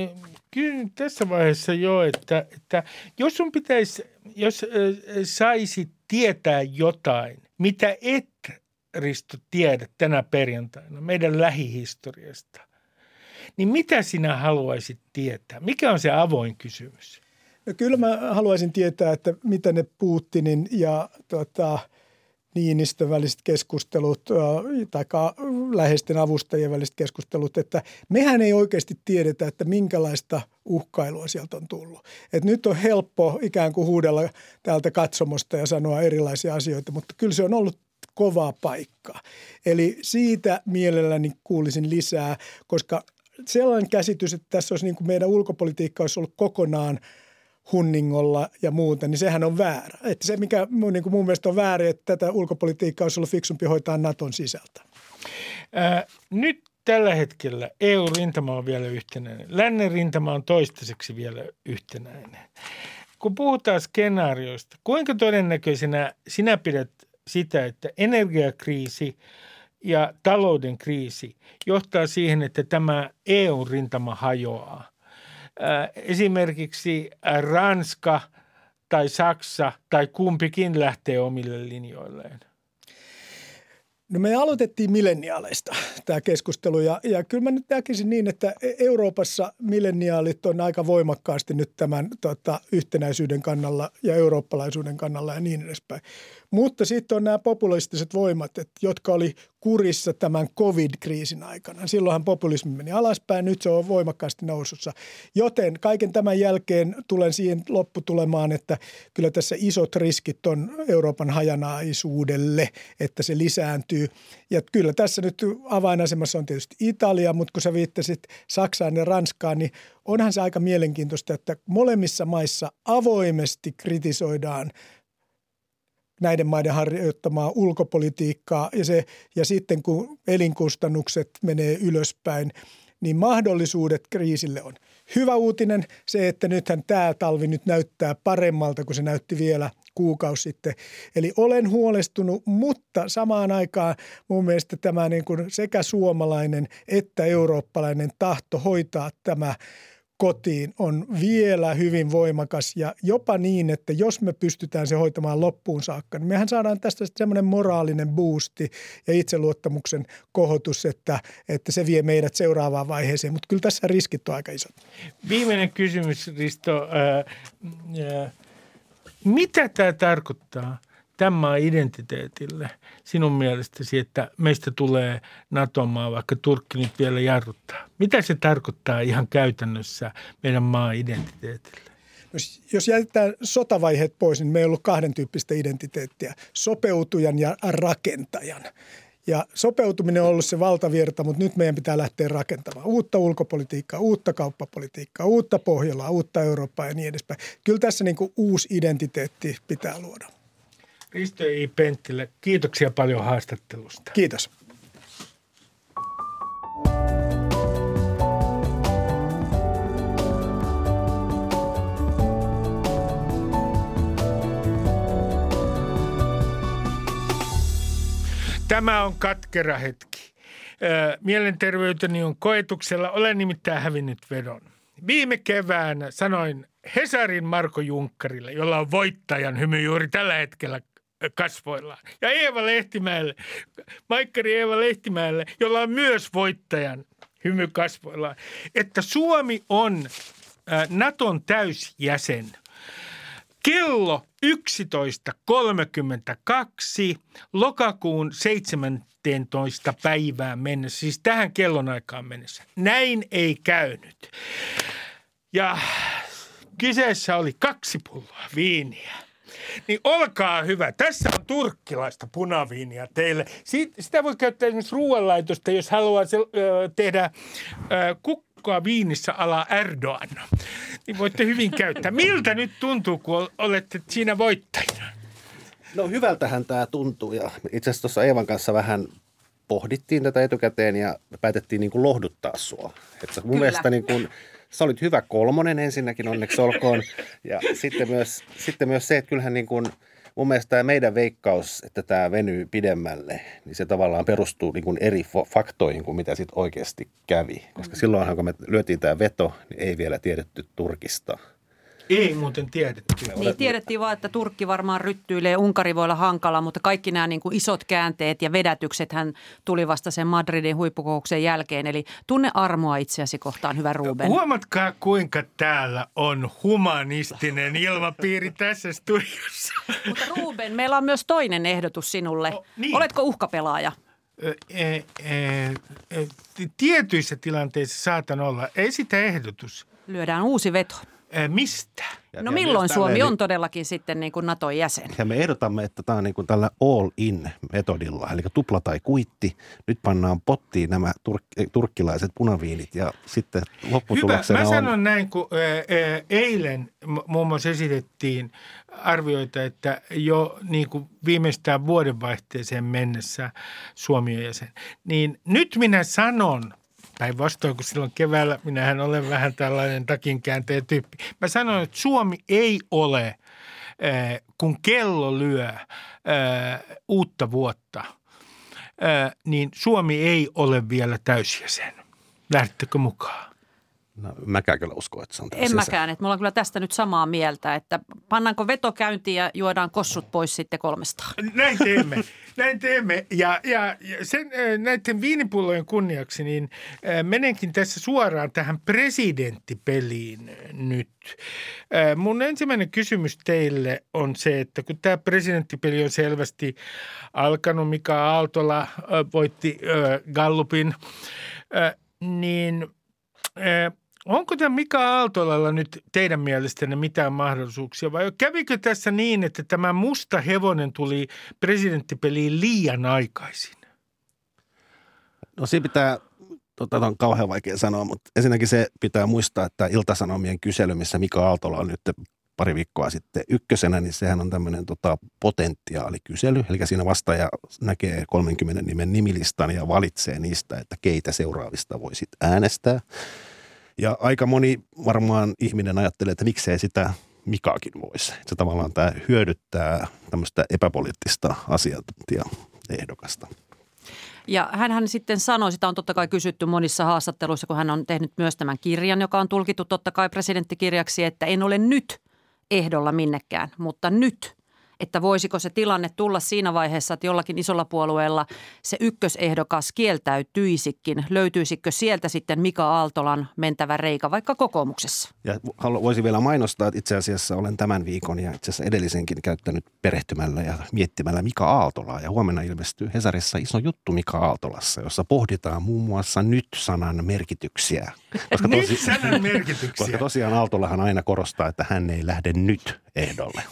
kyllä tässä vaiheessa jo, että, että jos sun pitäisi, jos äh, saisit tietää jotain, mitä et, Risto, tiedä tänä perjantaina meidän lähihistoriasta, niin mitä sinä haluaisit tietää? Mikä on se avoin kysymys? No kyllä mä haluaisin tietää, että mitä ne Putinin ja tota, Niinistön väliset keskustelut tai läheisten avustajien väliset keskustelut, että mehän ei oikeasti tiedetä, että minkälaista uhkailua sieltä on tullut. Et nyt on helppo ikään kuin huudella täältä katsomosta ja sanoa erilaisia asioita, mutta kyllä se on ollut kovaa paikkaa. Eli siitä mielelläni kuulisin lisää, koska sellainen käsitys, että tässä olisi niin kuin meidän ulkopolitiikka olisi ollut kokonaan hunningolla ja muuta, niin sehän on väärä. Että se, mikä niin kuin mun mielestä on väärin, että tätä ulkopolitiikkaa olisi ollut fiksumpi hoitaa Naton sisältä. Ää, nyt tällä hetkellä E U-rintama on vielä yhtenäinen. Lännen rintama on toistaiseksi vielä yhtenäinen. Kun puhutaan skenaarioista, kuinka todennäköisenä sinä pidät sitä, että energiakriisi ja talouden kriisi johtaa siihen, että tämä E U-rintama hajoaa? Esimerkiksi Ranska tai Saksa tai kumpikin lähtee omille linjoilleen. No me aloitettiin milleniaaleista tämä keskustelu ja, ja kyllä mä nyt näkisin niin, että Euroopassa milleniaalit on aika voimakkaasti nyt tämän tota, yhtenäisyyden kannalla ja eurooppalaisuuden kannalla ja niin edespäin. Mutta sitten on nämä populistiset voimat, että, jotka oli kurissa tämän covid-kriisin aikana. Silloinhan populismi meni alaspäin, nyt se on voimakkaasti nousussa. Joten kaiken tämän jälkeen tulen siihen lopputulemaan, että kyllä tässä isot riskit on Euroopan hajanaisuudelle, että se lisääntyy. Ja kyllä tässä nyt avainasemassa on tietysti Italia, mutta kun sä viittasit Saksaan ja Ranskaan, niin onhan se aika mielenkiintoista, että molemmissa maissa avoimesti kritisoidaan näiden maiden harjoittamaa ulkopolitiikkaa ja, se, ja sitten kun elinkustannukset menee ylöspäin, niin mahdollisuudet kriisille on. Hyvä uutinen se, että nythän tämä talvi nyt näyttää paremmalta kuin se näytti vielä kuukausi sitten. Eli olen huolestunut, mutta samaan aikaan mun mielestä tämä niin kuin sekä suomalainen että eurooppalainen tahto hoitaa tämä kotiin on vielä hyvin voimakas ja jopa niin, että jos me pystytään se hoitamaan loppuun saakka, niin mehän saadaan tästä semmoinen moraalinen boosti ja itseluottamuksen kohotus, että, että se vie meidät seuraavaan vaiheeseen, mutta kyllä tässä riskit on aika isot. Viimeinen kysymys, Risto. Ää, ää, mitä tämä tarkoittaa tämän maan identiteetille sinun mielestäsi, että meistä tulee NATO-maa, vaikka Turkki nyt vielä jarruttaa? Mitä se tarkoittaa ihan käytännössä meidän maan identiteetille? Jos, jos jätetään sotavaiheet pois, niin meillä on ollut kahden tyyppistä identiteettiä, sopeutujan ja rakentajan. Ja sopeutuminen on ollut se valtavirta, mutta nyt meidän pitää lähteä rakentamaan uutta ulkopolitiikkaa, uutta kauppapolitiikkaa, uutta Pohjolaa, uutta Eurooppaa ja niin edespäin. Kyllä tässä niin kuin uusi identiteetti pitää luoda. Risto I. Penttilä, kiitoksia paljon haastattelusta. Kiitos. Tämä on katkera hetki. Mielenterveyteni on koetuksella. Olen nimittäin hävinnyt vedon. Viime keväänä sanoin Hesarin Marko Junkkarille, jolla on voittajan hymy juuri tällä hetkellä kasvoillaan. Ja Eeva Lehtimäelle, Maikkari Eeva Lehtimäelle, jolla on myös voittajan hymy kasvoillaan, että Suomi on Naton täysjäsen. Kello yksitoista kolmekymmentäkaksi lokakuun seitsemäntoista päivään mennessä, siis tähän kellonaikaan mennessä. Näin ei käynyt. Ja kyseessä oli kaksi pulloa viiniä. Niin olkaa hyvä. Tässä on turkkilaista punaviinia teille. Sitä voi käyttää esimerkiksi ruoanlaitosta, jos haluaa se, ö, tehdä ö, kukkaa viinissä ala Erdogan. Niin voitte hyvin käyttää. Miltä nyt tuntuu, kun olette siinä voittajina? No hyvältähän tämä tuntuu ja itse asiassa tuossa Eevan kanssa vähän pohdittiin tätä etukäteen ja päätettiin niin kuin lohduttaa sua. Että mun Kyllä. mielestä niin kuin, sä olit hyvä kolmonen ensinnäkin, onneksi olkoon. Ja sitten myös, sitten myös se, että kyllähän niin kuin, mun mielestä tämä meidän veikkaus, että tämä venyy pidemmälle, niin se tavallaan perustuu niin kuin eri faktoihin kuin mitä sitten oikeasti kävi. Koska silloinhan, kun me lyötiin tämä veto, niin ei vielä tiedetty Turkista. Ei muuten tiedetty. Niin, tiedettiin vaan, että Turkki varmaan ryttyilee, Unkari voi olla hankala, mutta kaikki nämä niin kuin isot käänteet ja vedätykset hän tuli vasta sen Madridin huippukokouksen jälkeen. Eli tunne armoa itseäsi kohtaan, hyvä Ruben. Huomatkaa, kuinka täällä on humanistinen ilmapiiri tässä studiossa. Mutta Ruben, meillä on myös toinen ehdotus sinulle. O, niin. Oletko uhkapelaaja? Ö, e, e, e, tietyissä tilanteissa saatan olla. Esitä ehdotus. Lyödään uusi veto. E, mistä? Ja, No ja milloin myös Suomi tälleen, on todellakin sitten niin kuin Naton jäsen? Ja me ehdotamme, että tämä on niin kuin tällä all-in-metodilla, eli tupla tai kuitti. Nyt pannaan pottiin nämä turk- turkkilaiset punaviinit ja sitten lopputuloksena Hyvä. Mä sanon on... näin, kun ää, eilen muun muassa esitettiin arvioita, että jo niin kuin viimeistään vuodenvaihteeseen mennessä Suomi on jäsen. Niin nyt minä sanon, päinvastoin kuin silloin keväällä, minähän olen vähän tällainen takinkäänteen tyyppi. Mä sanon, että Suomi ei ole, kun kello lyö uutta vuotta, niin Suomi ei ole vielä täysjäsen. Lähdettekö mukaan? No, mäkään kyllä usko, että se on En täysin mäkään, että me ollaan kyllä tästä nyt samaa mieltä, että pannaanko veto käyntiin ja juodaan kossut pois sitten kolmestaan. Näin teemme, näin teemme. Ja, ja, ja sen, näiden viinipullojen kunniaksi niin menenkin tässä suoraan tähän presidenttipeliin nyt. Mun ensimmäinen kysymys teille on se, että kun tämä presidenttipeli on selvästi alkanut, Mika Aaltola voitti Gallupin, niin onko tämä Mika Aaltolalla nyt teidän mielestänne mitään mahdollisuuksia vai kävikö tässä niin, että tämä musta hevonen tuli presidenttipeliin liian aikaisin? No siinä pitää, tota on kauhean vaikea sanoa, mutta ensinnäkin se pitää muistaa, että Ilta-Sanomien kysely, missä Mika Aaltola on nyt pari viikkoa sitten ykkösenä, niin sehän on tämmöinen tota, potentiaalikysely. Eli siinä vastaaja näkee kolmenkymmenen nimen nimilistan ja valitsee niistä, että keitä seuraavista voisit äänestää. Ja aika moni varmaan ihminen ajattelee, että miksei sitä Mikaakin voisi. Se tavallaan tämä hyödyttää tämmöistä epäpoliittista asiantuntijaehdokasta. Ja hänhän sitten sanoi, sitä on totta kai kysytty monissa haastatteluissa, kun hän on tehnyt myös tämän kirjan, joka on tulkittu totta kai presidenttikirjaksi, että en ole nyt ehdolla minnekään, mutta nyt. Että voisiko se tilanne tulla siinä vaiheessa, että jollakin isolla puolueella se ykkösehdokas kieltäytyisikin. Löytyisikö sieltä sitten Mika Aaltolan mentävä reikä vaikka kokoomuksessa? Ja voisin vielä mainostaa, että itse asiassa olen tämän viikon ja itse asiassa edellisenkin käyttänyt perehtymällä ja miettimällä Mika Aaltolaa. Ja huomenna ilmestyy Hesarissa iso juttu Mika Aaltolassa, jossa pohditaan muun muassa nyt-sanan merkityksiä. Koska tosi, nyt-sanan merkityksiä. Koska tosiaan Aaltolahan aina korostaa, että hän ei lähde nyt ehdolle.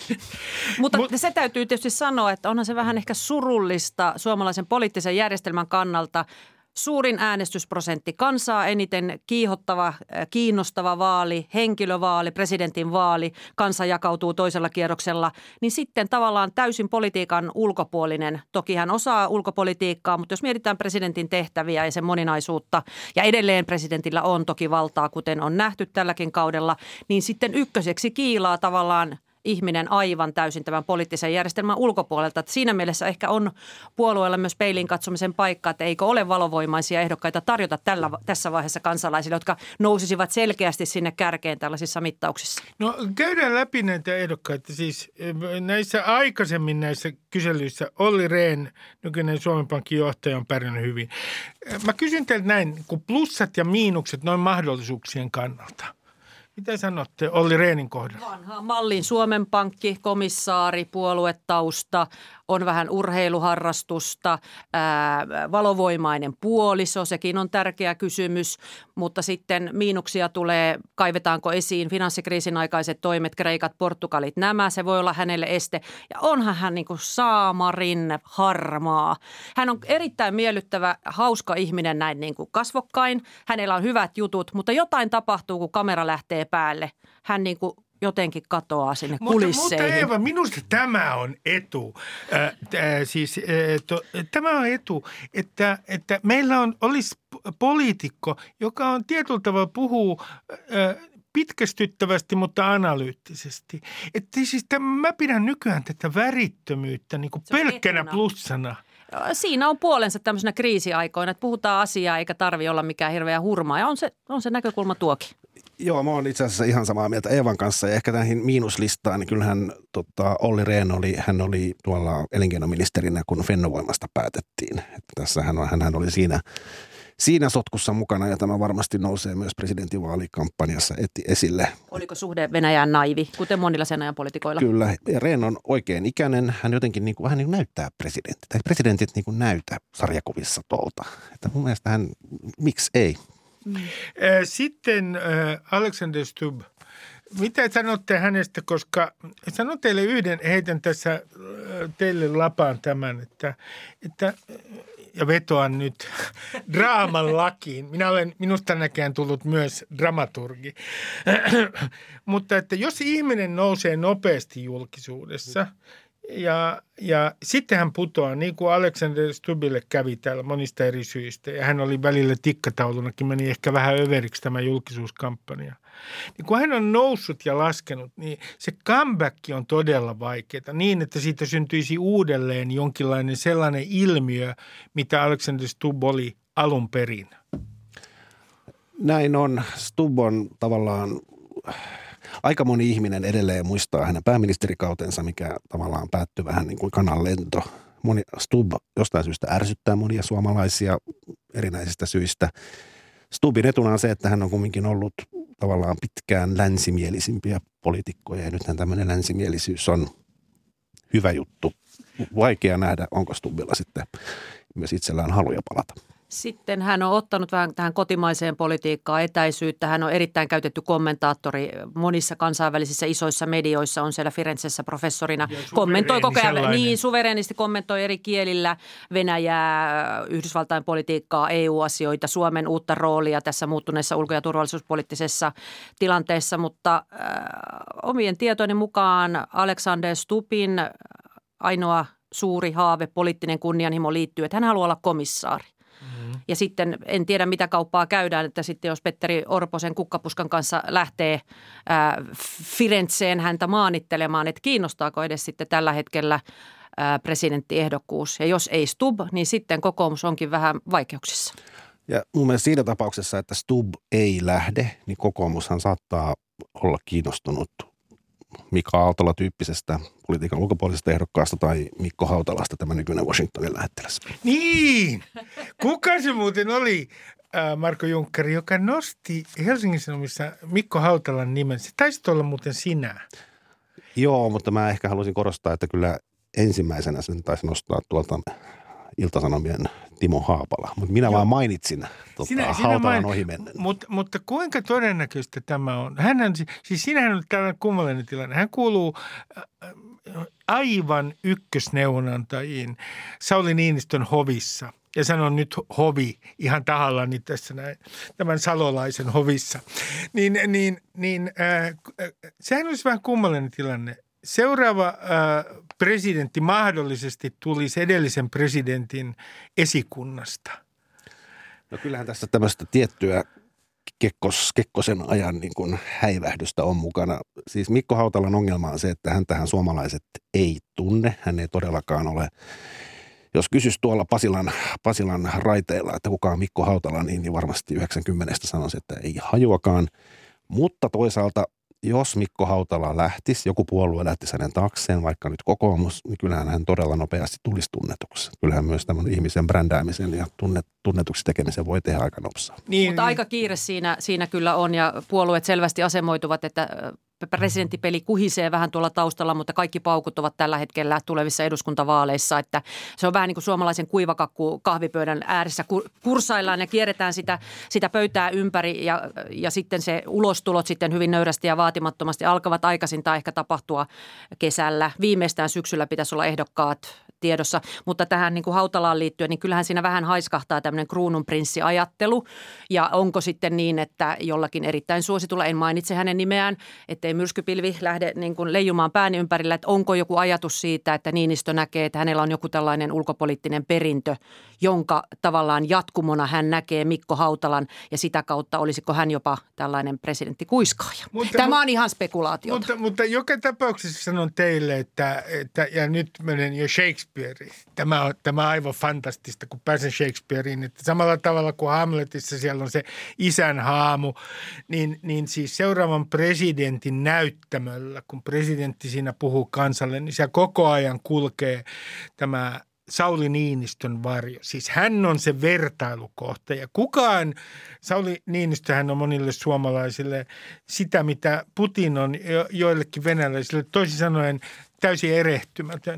Mutta Mut, se täytyy tietysti sanoa, että onhan se vähän ehkä surullista suomalaisen poliittisen järjestelmän kannalta. Suurin äänestysprosentti, kansaa eniten kiihottava, kiinnostava vaali, henkilövaali, presidentin vaali, kansa jakautuu toisella kierroksella, niin sitten tavallaan täysin politiikan ulkopuolinen. Toki hän osaa ulkopolitiikkaa, mutta jos mietitään presidentin tehtäviä ja sen moninaisuutta, ja edelleen presidentillä on toki valtaa, kuten on nähty tälläkin kaudella, niin sitten ykköseksi kiilaa tavallaan ihminen aivan täysin tämän poliittisen järjestelmän ulkopuolelta. Että siinä mielessä ehkä on puolueella myös peiliin katsomisen paikka, että eikö ole valovoimaisia ehdokkaita tarjota tällä, tässä vaiheessa kansalaisille, jotka nousisivat selkeästi sinne kärkeen tällaisissa mittauksissa. No käydään läpi näitä ehdokkaita. Siis näissä aikaisemmin näissä kyselyissä Olli Rehn, nykyinen Suomen Pankin johtaja, on pärjännyt hyvin. Mä kysyn teiltä näin, kun plussat ja miinukset noin mahdollisuuksien kannalta. Mitä sanotte Olli Rehnin kohdalla? Vanha mallin Suomen Pankki, komissaari, puoluetausta, on vähän urheiluharrastusta, ää, valovoimainen puoliso, sekin on tärkeä kysymys, mutta sitten miinuksia tulee, kaivetaanko esiin finanssikriisin aikaiset toimet, Kreikat, Portugalit, nämä, se voi olla hänelle este. Ja onhan hän niin kuin saamarin harmaa. Hän on erittäin miellyttävä, hauska ihminen näin niin kuin kasvokkain, hänellä on hyvät jutut, mutta jotain tapahtuu, kun kamera lähtee päälle. Hän niin kuin jotenkin katoaa sinne kulisseihin. Mutta Eeva, minusta tämä on etu. Äh, äh, siis äh, to, tämä on etu, että, että meillä on, olisi poliitikko, joka on tietyllä tavalla puhuu äh, pitkästyttävästi, mutta analyyttisesti. Että siis tämän, mä pidän nykyään tätä värittömyyttä niin kuin pelkkänä etuna. Plussana. Siinä on puolensa tämmöisenä kriisiaikoina, että puhutaan asiaa eikä tarvitse olla mikään hirveä hurmaa ja on se, on se näkökulma tuokin. Joo, mä oon itse asiassa ihan samaa mieltä Eevan kanssa. Ja ehkä näihin miinuslistaan, niin kyllähän tota, Olli Rehn oli, hän oli tuolla elinkeinoministerinä, kun Fennovoimasta päätettiin. Että tässä hän, hän oli siinä, siinä sotkussa mukana ja tämä varmasti nousee myös presidentinvaalikampanjassa esille. Oliko suhde Venäjään naivi, kuten monilla sen ajan poliitikoilla? Kyllä, ja Rehn on oikein ikäinen. Hän jotenkin niin kuin, vähän niin kuin näyttää presidentti. Tai presidentit niin kuin näytä sarjakuvissa tuolta. Että mun mielestä hän, miksi ei? Mm. Sitten Alexander Stubb. Mitä sanotte hänestä, koska sanon teille yhden, heitän tässä teille lapaan tämän, että, että ja vetoan nyt draaman lakiin. Minä olen minusta näkään tullut myös dramaturgi. Mutta että jos ihminen nousee nopeasti julkisuudessa ja, ja sitten hän putoaa, niin kuin Alexander Stubbille kävi täällä monista eri syistä. Ja hän oli välillä tikkataulunakin, meni ehkä vähän överiksi tämä julkisuuskampanja. Niin kun hän on noussut ja laskenut, niin se comeback on todella vaikeaa niin, että siitä syntyisi uudelleen jonkinlainen sellainen ilmiö, mitä Alexander Stubb oli alun perin. Näin on. Stubb on tavallaan, aika moni ihminen edelleen muistaa hänen pääministerikautensa, mikä tavallaan päättyi vähän niin kuin kananlento. Moni, Stubb jostain syystä ärsyttää monia suomalaisia erinäisistä syistä. Stubbin etuna on se, että hän on kumminkin ollut tavallaan pitkään länsimielisimpiä poliitikkoja ja nythän tämmöinen länsimielisyys on hyvä juttu. Vaikea nähdä, onko Stubbilla sitten myös itsellään haluja palata. Sitten hän on ottanut vähän tähän kotimaiseen politiikkaan etäisyyttä. Hän on erittäin käytetty kommentaattori monissa kansainvälisissä isoissa medioissa, on siellä Firenzessä professorina. Kommentoi koko ajan, niin suvereenisti kommentoi eri kielillä Venäjää, Yhdysvaltain politiikkaa, E U-asioita, Suomen uutta roolia tässä muuttuneessa ulko- ja turvallisuuspoliittisessa tilanteessa. Mutta äh, omien tietojen mukaan Alexander Stubbin ainoa suuri haave, poliittinen kunnianhimo liittyy, että hän haluaa olla komissaari. Ja sitten en tiedä, mitä kauppaa käydään, että sitten jos Petteri Orpo sen kukkapuskan kanssa lähtee ää, Firenzeen häntä maanittelemaan, että kiinnostaako edes sitten tällä hetkellä ää, presidenttiehdokkuus. Ja jos ei Stubb, niin sitten kokoomus onkin vähän vaikeuksissa. Ja mun mielestä siinä tapauksessa, että Stubb ei lähde, niin kokoomushan saattaa olla kiinnostunut Mika Aaltola-tyyppisestä politiikan ulkopuolisesta ehdokkaasta tai Mikko Hautalasta, tämä nykyinen Washingtonin lähettiläs. Niin! Kuka se muuten oli, äh, Marko Junkkari, joka nosti Helsingin Sanomissa Mikko Hautalan nimen? Se taisi olla muuten sinä. Joo, mutta mä ehkä haluaisin korostaa, että kyllä ensimmäisenä sen taisi nostaa tuolta Ilta-Sanomien Timo Haapala. Mutta minä Joo. vaan mainitsin tota, sinä, Hautalan main... ohimennen. Mut, mutta kuinka todennäköistä tämä on? Hänhän, siis sinähän on tällainen kummallinen tilanne. Hän kuuluu aivan ykkösneuvonantajiin Sauli Niinistön hovissa. Ja sanon nyt hovi ihan tahallani tässä näin, tämän salolaisen hovissa. Niin, niin, niin äh, sehän olisi vähän kummallinen tilanne. Seuraava äh, presidentti mahdollisesti tulisi edellisen presidentin esikunnasta. No kyllähän tässä tämmöistä tiettyä Kekkos, Kekkosen ajan niin kuin häivähdystä on mukana. Siis Mikko Hautalan ongelma on se, että häntähän suomalaiset ei tunne. Hän ei todellakaan ole, jos kysyisi tuolla Pasilan, Pasilan raiteilla, että kuka on Mikko Hautala, niin, niin varmasti yhdeksänkymmentä sanoisi, että ei hajuakaan. Mutta toisaalta jos Mikko Hautala lähtisi, joku puolue lähtisi hänen taakseen, vaikka nyt kokoomus, niin kyllähän hän todella nopeasti tulisi tunnetuksi. Kyllähän myös tämän ihmisen brändäämisen ja tunnet, tunnetuksi tekemisen voi tehdä aika nopsaa. Niin, Mutta niin. aika kiire siinä, siinä kyllä on ja puolueet selvästi asemoituvat, että presidenttipeli kuhisee vähän tuolla taustalla, mutta kaikki paukut ovat tällä hetkellä tulevissa eduskuntavaaleissa, että se on vähän niin kuin suomalaisen kuivakakku kahvipöydän ääressä kursaillaan ja kierretään sitä, sitä pöytää ympäri ja, ja sitten se ulostulot sitten hyvin nöyrästi ja vaatimattomasti alkavat aikaisintaan ehkä tapahtua kesällä. Viimeistään syksyllä pitäisi olla ehdokkaat tiedossa, mutta tähän niin kuin Hautalaan liittyen, niin kyllähän siinä vähän haiskahtaa tämmöinen kruununprinssiajattelu ja onko sitten niin, että jollakin erittäin suositulla, en mainitse hänen nimeään, ettei myrskypilvi lähde niin kuin leijumaan pään ympärillä, että onko joku ajatus siitä, että Niinistö näkee, että hänellä on joku tällainen ulkopoliittinen perintö, jonka tavallaan jatkumona hän näkee Mikko Hautalan ja sitä kautta olisiko hän jopa tällainen presidenttikuiskaaja. Mutta, Tämä on ihan spekulaatiota. Mutta, mutta joka tapauksessa sanon teille, että, että ja nyt menen jo Shakespeare Shakespeare. Tämä on, tämä on aivan fantastista, kun pääsen Shakespearein. Että samalla tavalla kuin Hamletissa siellä on se isän haamu, niin, niin siis seuraavan presidentin näyttämöllä, kun presidentti siinä puhuu kansalle, niin siellä koko ajan kulkee tämä Sauli Niinistön varjo. Siis hän on se vertailukohta ja kukaan, Sauli Niinistöhän on monille suomalaisille sitä, mitä Putin on jo, joillekin venäläisille, toisin sanoen täysin erehtymätön.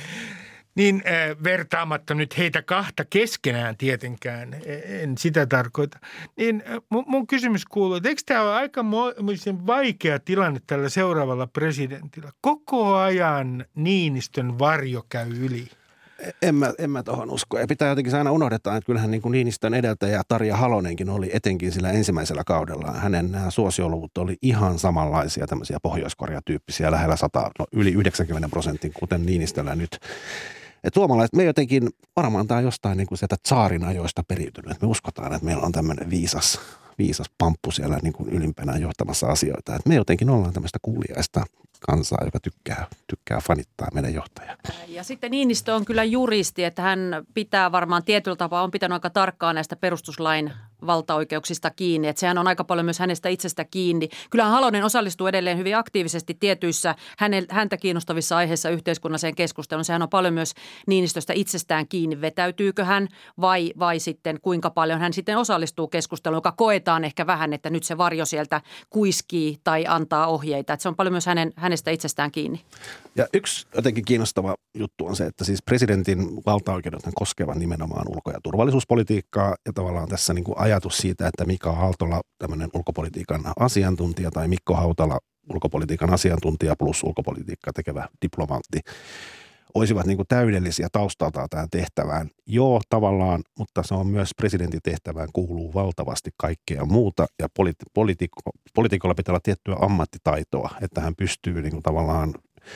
Niin äh, vertaamatta nyt heitä kahta keskenään tietenkään, en sitä tarkoita. Niin äh, mun, mun kysymys kuuluu, että eikö tämä ole aika vaikea tilanne tällä seuraavalla presidentillä? Koko ajan Niinistön varjo käy yli. En mä, en mä tohon usko. Ja pitää jotenkin aina unohdetaan, että kyllähän niin kuin Niinistön edeltäjä Tarja Halonenkin oli etenkin sillä ensimmäisellä kaudellaan. Hänen nämä suosioluvut oli ihan samanlaisia, tämmöisiä Pohjois-Korea-tyyppisiä, lähellä sata, no yli yhdeksänkymmentä prosentin, kuten Niinistöllä nyt. Et suomalaiset, me jotenkin, varmaan tämä on jostain niin kuin sieltä tsaarin ajoista periytynyt. Me uskotaan, että meillä on tämmöinen viisas, viisas pamppu siellä niin kuin ylimpänä johtamassa asioita. Et me jotenkin ollaan tämmöistä kuuliaista kansaa, joka tykkää, tykkää fanittaa meidän johtajaa. Ja sitten Niinistö on kyllä juristi, että hän pitää varmaan tietyllä tapaa, on pitänyt aika tarkkaan näistä perustuslain valtaoikeuksista kiinni, että sehän on aika paljon myös hänestä itsestä kiinni. Kyllähän Halonen osallistuu edelleen hyvin aktiivisesti tietyissä häntä kiinnostavissa aiheissa yhteiskunnalliseen keskusteluun. Sehän on paljon myös Niinistöstä itsestään kiinni. Vetäytyykö hän vai, vai sitten kuinka paljon hän sitten osallistuu keskusteluun, joka koetaan ehkä vähän, että nyt se varjo sieltä kuiskii tai antaa ohjeita. Että se on paljon myös hänen, hänestä itsestään kiinni. Ja yksi jotenkin kiinnostava juttu on se, että siis presidentin valtaoikeudet koskevat nimenomaan ulko- ja turvallisuuspolitiikkaa ja tavallaan tässä niin kuin ajatus siitä, että Mika Aaltola, tämmöinen ulkopolitiikan asiantuntija tai Mikko Hautala, ulkopolitiikan asiantuntija plus ulkopolitiikkaa tekevä diplomaatti, olisivat niin kuin täydellisiä taustaltaan tähän tehtävään. Joo, tavallaan, mutta se on myös presidentin tehtävään kuuluu valtavasti kaikkea muuta ja politi- politiikko, politiikolla pitää olla tiettyä ammattitaitoa, että hän pystyy niin kuin tavallaan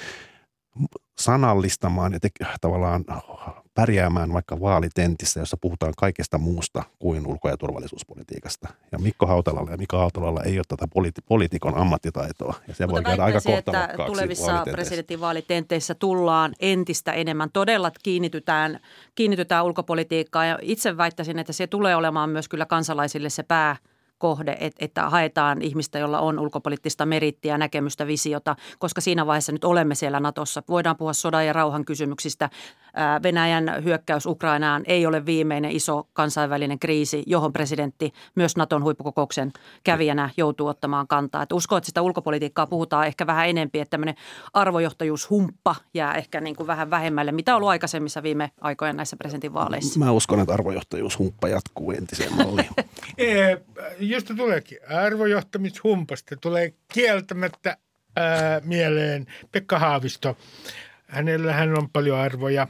sanallistamaan ja te- tavallaan pärjäämään vaikka vaalitentissä, jossa puhutaan kaikesta muusta kuin ulko- ja turvallisuuspolitiikasta. Ja Mikko Hautalalla ja Mika Aaltolalla ei ole tätä politi- poliitikon ammattitaitoa. Ja se voi käydä aika kohtalokkaaksi. Tulevissa presidentinvaalitenteissä tullaan entistä enemmän. Todella kiinnitytään, kiinnitytään ulkopolitiikkaan ja itse väittäisin, että se tulee olemaan myös kyllä kansalaisille se pää. kohde, että haetaan ihmistä, jolla on ulkopoliittista merittiä, näkemystä, visiota, koska siinä vaiheessa nyt olemme siellä Natossa. Voidaan puhua sodan ja rauhan kysymyksistä. Venäjän hyökkäys Ukrainaan ei ole viimeinen iso kansainvälinen kriisi, johon presidentti myös Naton huippukokouksen kävijänä joutuu ottamaan kantaa. Että uskon, että sitä ulkopolitiikkaa puhutaan ehkä vähän enempi, että tämmöinen arvojohtajuushumppa jää ehkä niin kuin vähän vähemmälle, mitä on ollut aikaisemmissa viime aikoina näissä presidentinvaaleissa. Mä uskon, että arvojohtajuushumppa jatkuu entiseen malliin. Josta tuleekin arvojohtamishumpasta, tulee kieltämättä ää, mieleen Pekka Haavisto. Hänellähän on paljon arvoja.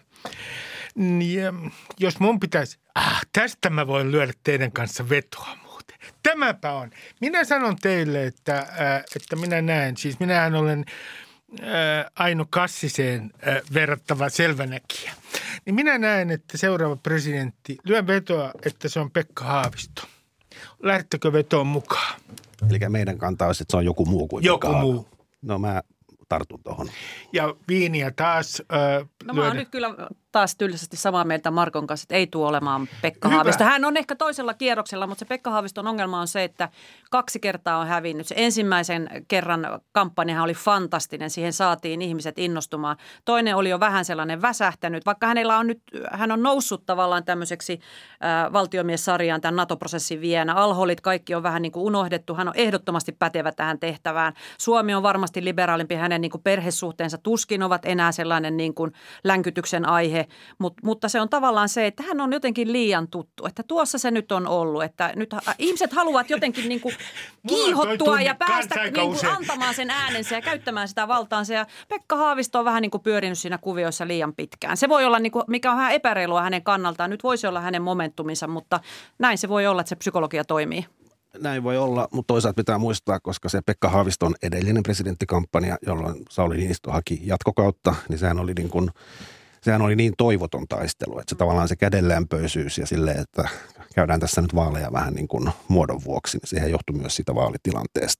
Ja jos mun pitäisi, ah, tästä mä voin lyödä teidän kanssa vetoa muuten. Tämäpä on. Minä sanon teille, että, ää, että minä näen, siis minähän olen ää, Aino Kassiseen ää, verrattava selvänäkijä. Niin minä näen, että seuraava presidentti lyö vetoa, että se on Pekka Haavisto. Lähdettekö vetoon mukaan? Eli meidän kanta olisi, että se on joku muu kuin Joku Mika. muu. No mä tartun tuohon. Ja viiniä taas äh, No mä oon nyt kyllä taas tyylisesti samaa mieltä Markon kanssa, että ei tule olemaan Pekka Hyvä. Haavisto. Hän on ehkä toisella kierroksella, mutta se Pekka Haaviston ongelma on se, että kaksi kertaa on hävinnyt. Se ensimmäisen kerran kampanjahan oli fantastinen, siihen saatiin ihmiset innostumaan. Toinen oli jo vähän sellainen väsähtänyt, vaikka hänellä on nyt, hän on noussut tavallaan tämmöiseksi äh, valtiomiessarjaan tämän NATO-prosessin vienä. Alholit kaikki on vähän niin kuin unohdettu. Hän on ehdottomasti pätevä tähän tehtävään. Suomi on varmasti liberaalimpi, hänen niin kuin perhesuhteensa tuskin ovat enää sellainen niin kuin länkytyksen aihe. Mut, mutta se on tavallaan se, että hän on jotenkin liian tuttu, että tuossa se nyt on ollut, että nyt ihmiset haluavat jotenkin niin kuin kiihottua ja päästä niin kuin antamaan sen äänensä ja käyttämään sitä valtaansa ja Pekka Haavisto on vähän niin kuin pyörinyt siinä kuvioissa liian pitkään. Se voi olla, niin kuin, mikä on vähän epäreilua hänen kannaltaan, nyt voisi olla hänen momentuminsa, mutta näin se voi olla, että se psykologia toimii. Näin voi olla, mutta toisaalta pitää muistaa, koska se Pekka Haaviston edellinen presidenttikampanja, jolloin Sauli Niinistö haki jatkokautta, niin sehän oli niin kuin Sehän oli niin toivoton taistelu, että se tavallaan se kädenlämpöisyys ja silleen, että käydään tässä nyt vaaleja vähän niin kuin muodon vuoksi, niin siihen johtui myös siitä vaalitilanteesta.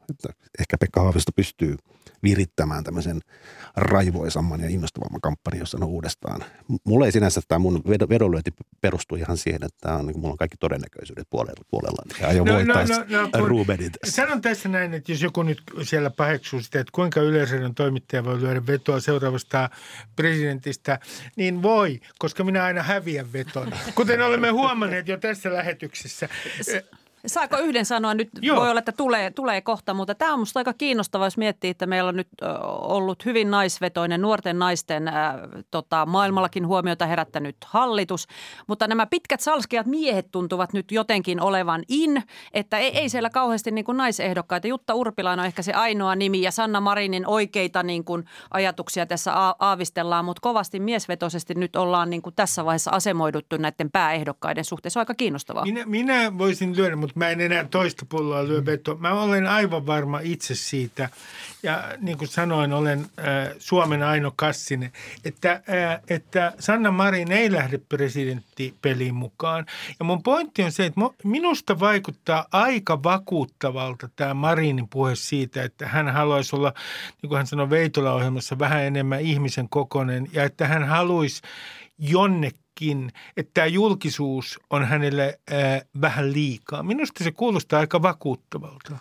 Että ehkä Pekka Haavisto pystyy virittämään tämmöisen raivoisamman ja innostavamman kampanjan, jos sanoo uudestaan. Mulla ei sinänsä tämä mun vedonlyönti perustuu ihan siihen, että tämä on, niin mulla on kaikki todennäköisyydet puolella. puolella ja aion no, voittaa no, no, no, Rubenin tässä. Sanon tässä näin, että jos joku nyt siellä paheksuu sitä, että kuinka Yleisradion toimittaja voi lyödä vetoa seuraavasta presidentistä, niin voi, koska minä aina häviän vetona. Kuten olemme huomanneet jo tässä lähetyksessä. Saako yhden sanoa nyt? Joo. Voi olla, että tulee, tulee kohta, mutta tämä on musta aika kiinnostavaa, jos miettii, että meillä on nyt ollut hyvin naisvetoinen, nuorten naisten äh, tota, maailmallakin huomiota herättänyt hallitus, mutta nämä pitkät salskeat miehet tuntuvat nyt jotenkin olevan in, että ei, ei siellä kauheasti niin kuin naisehdokkaita. Jutta Urpilainen on ehkä se ainoa nimi ja Sanna Marinin oikeita niin kuin ajatuksia tässä aavistellaan, mutta kovasti miesvetoisesti nyt ollaan niin kuin tässä vaiheessa asemoiduttu näiden pääehdokkaiden suhteen. Se on aika kiinnostavaa. Minä, minä voisin lyödä, mutta mä en enää toista pulloa lyö vetoa. Mä olen aivan varma itse siitä, ja niin kuin sanoin, olen äh, Suomen Aino Kassinen, että, äh, että Sanna Marin ei lähde presidenttipeliin mukaan. Ja mun pointti on se, että minusta vaikuttaa aika vakuuttavalta tämä Marinin puhe siitä, että hän haluaisi olla, niin kuin hän sanoi Veitola-ohjelmassa, vähän enemmän ihmisen kokoinen, ja että hän haluaisi jonnekin, että tämä julkisuus on hänelle äh, vähän liikaa. Minusta se kuulostaa aika vakuuttavalta.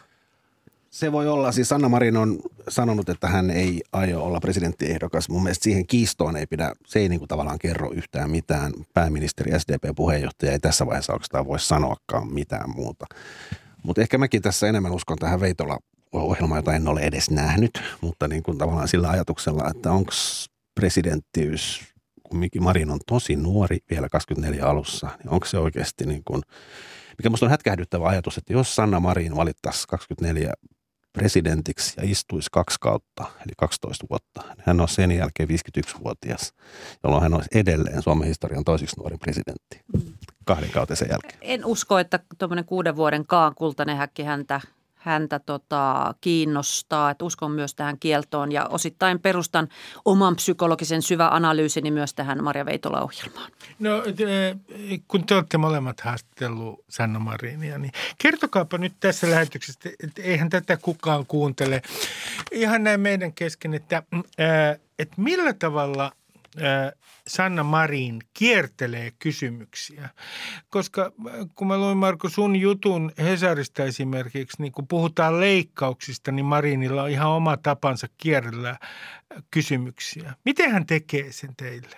Se voi olla. Siis Sanna Marin on sanonut, että hän ei aio olla presidenttiehdokas. Mun mielestä siihen kiistoon ei pidä, se ei niin kuin tavallaan kerro yhtään mitään. Pääministeri, S D P-puheenjohtaja ei tässä vaiheessa oikeastaan voi sanoakaan mitään muuta. Mutta ehkä mäkin tässä enemmän uskon tähän Veitola-ohjelmaan, jota en ole edes nähnyt, mutta niin kuin tavallaan sillä ajatuksella, että onko presidenttiys, kumminkin Marin on tosi nuori vielä kaksikymmentäneljä alussa, niin onko se oikeasti niin kuin, mikä musta on hätkähdyttävä ajatus, että jos Sanna Marin valittaisi kaksikymmentäneljä presidentiksi ja istuisi kaksi kautta, eli kaksitoista vuotta, niin hän on sen jälkeen viisikymmentäyksivuotias, jolloin hän olisi edelleen Suomen historian toiseksi nuorin presidentti kahden kauten sen jälkeen. En usko, että tuommoinen kuuden vuoden Kaan kultainen häkki häntä häntä tota, kiinnostaa. Et uskon myös tähän kieltoon ja osittain perustan oman psykologisen syvä analyysini myös tähän Marja Veitola-ohjelmaan. No kun te olette molemmat haastellut Sanna Marinia, niin kertokaapa nyt tässä lähetyksessä, että eihän tätä kukaan kuuntele. Ihan näin meidän kesken, että, että millä tavalla Sanna Marin kiertelee kysymyksiä, koska kun mä luin Marko sun jutun Hesarista esimerkiksi, niin kun puhutaan leikkauksista, niin Marinilla on ihan oma tapansa kierrellä kysymyksiä. Miten hän tekee sen teille?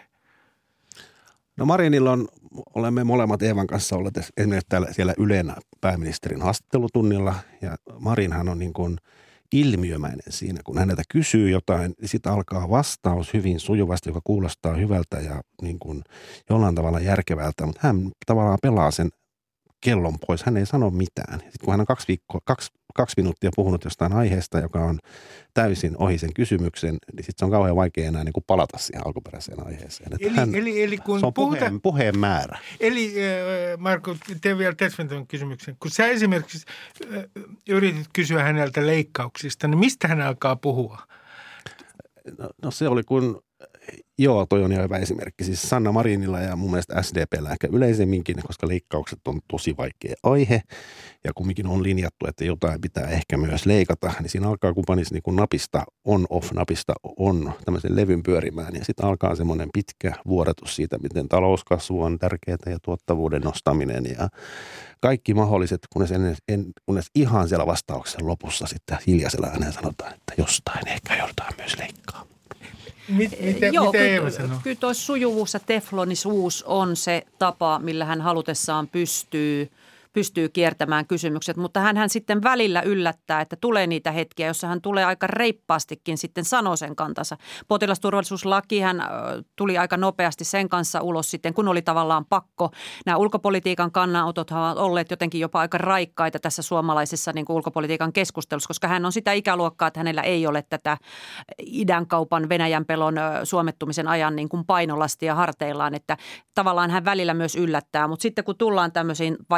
No Marinilla on, olemme molemmat Eevan kanssa olleet esimerkiksi täällä, siellä Ylen pääministerin haastattelutunnilla ja Marinhan on niin kuin ilmiömäinen siinä, kun häneltä kysyy jotain, niin sitten alkaa vastaus hyvin sujuvasti, joka kuulostaa hyvältä ja niin kuin jollain tavalla järkevältä, mutta hän tavallaan pelaa sen kellon pois. Hän ei sano mitään. Sitten kun hän on kaksi, viikkoa, kaksi, kaksi minuuttia puhunut jostain aiheesta, joka on täysin ohi sen kysymyksen, niin sitten se on kauhean vaikea enää niin kuin palata siihen alkuperäiseen aiheeseen. Eli, hän, eli, eli kun se on puhuta, puheen, puheen määrä. Eli äh, Marko, teen vielä täsmentävän kysymyksen. Kun sä esimerkiksi äh, yritit kysyä häneltä leikkauksista, niin mistä hän alkaa puhua? No, no se oli kun... Joo, toi on hyvä esimerkki. Siis Sanna Marinilla ja mun mielestä S D P:llä ehkä yleisemminkin, koska leikkaukset on tosi vaikea aihe. Ja kumminkin on linjattu, että jotain pitää ehkä myös leikata. Niin siinä alkaa kumppanissa niin kuin napista on-off-napista on tämmöisen levyn pyörimään. Ja sitten alkaa semmoinen pitkä vuodatus siitä, miten talouskasvu on tärkeää ja tuottavuuden nostaminen. Ja kaikki mahdolliset, kunnes, en, en, kunnes ihan siellä vastauksen lopussa sitten hiljaisella ääneen sanotaan, että jostain ehkä jotain myös leikkaa. Mit, mitä, Joo, mitä kyllä, Eeva sanoo? Kyllä tuo sujuvuus ja teflonisuus on se tapa, millä hän halutessaan pystyy, pystyy kiertämään kysymykset, mutta hän sitten välillä yllättää, että tulee niitä hetkiä, jossa hän tulee aika reippaastikin sitten sanoo sen kantansa. Potilasturvallisuuslaki hän tuli aika nopeasti sen kanssa ulos sitten, kun oli tavallaan pakko. Nämä ulkopolitiikan kannanotot ovat olleet jotenkin jopa aika raikkaita tässä suomalaisessa niin kuin ulkopolitiikan keskustelussa, koska hän on sitä ikäluokkaa, että hänellä ei ole tätä idänkaupan, Venäjän pelon, suomettumisen ajan niin kuin painolastia harteillaan, että tavallaan hän välillä myös yllättää, mutta sitten kun tullaan tämmöisiin vaikeisiin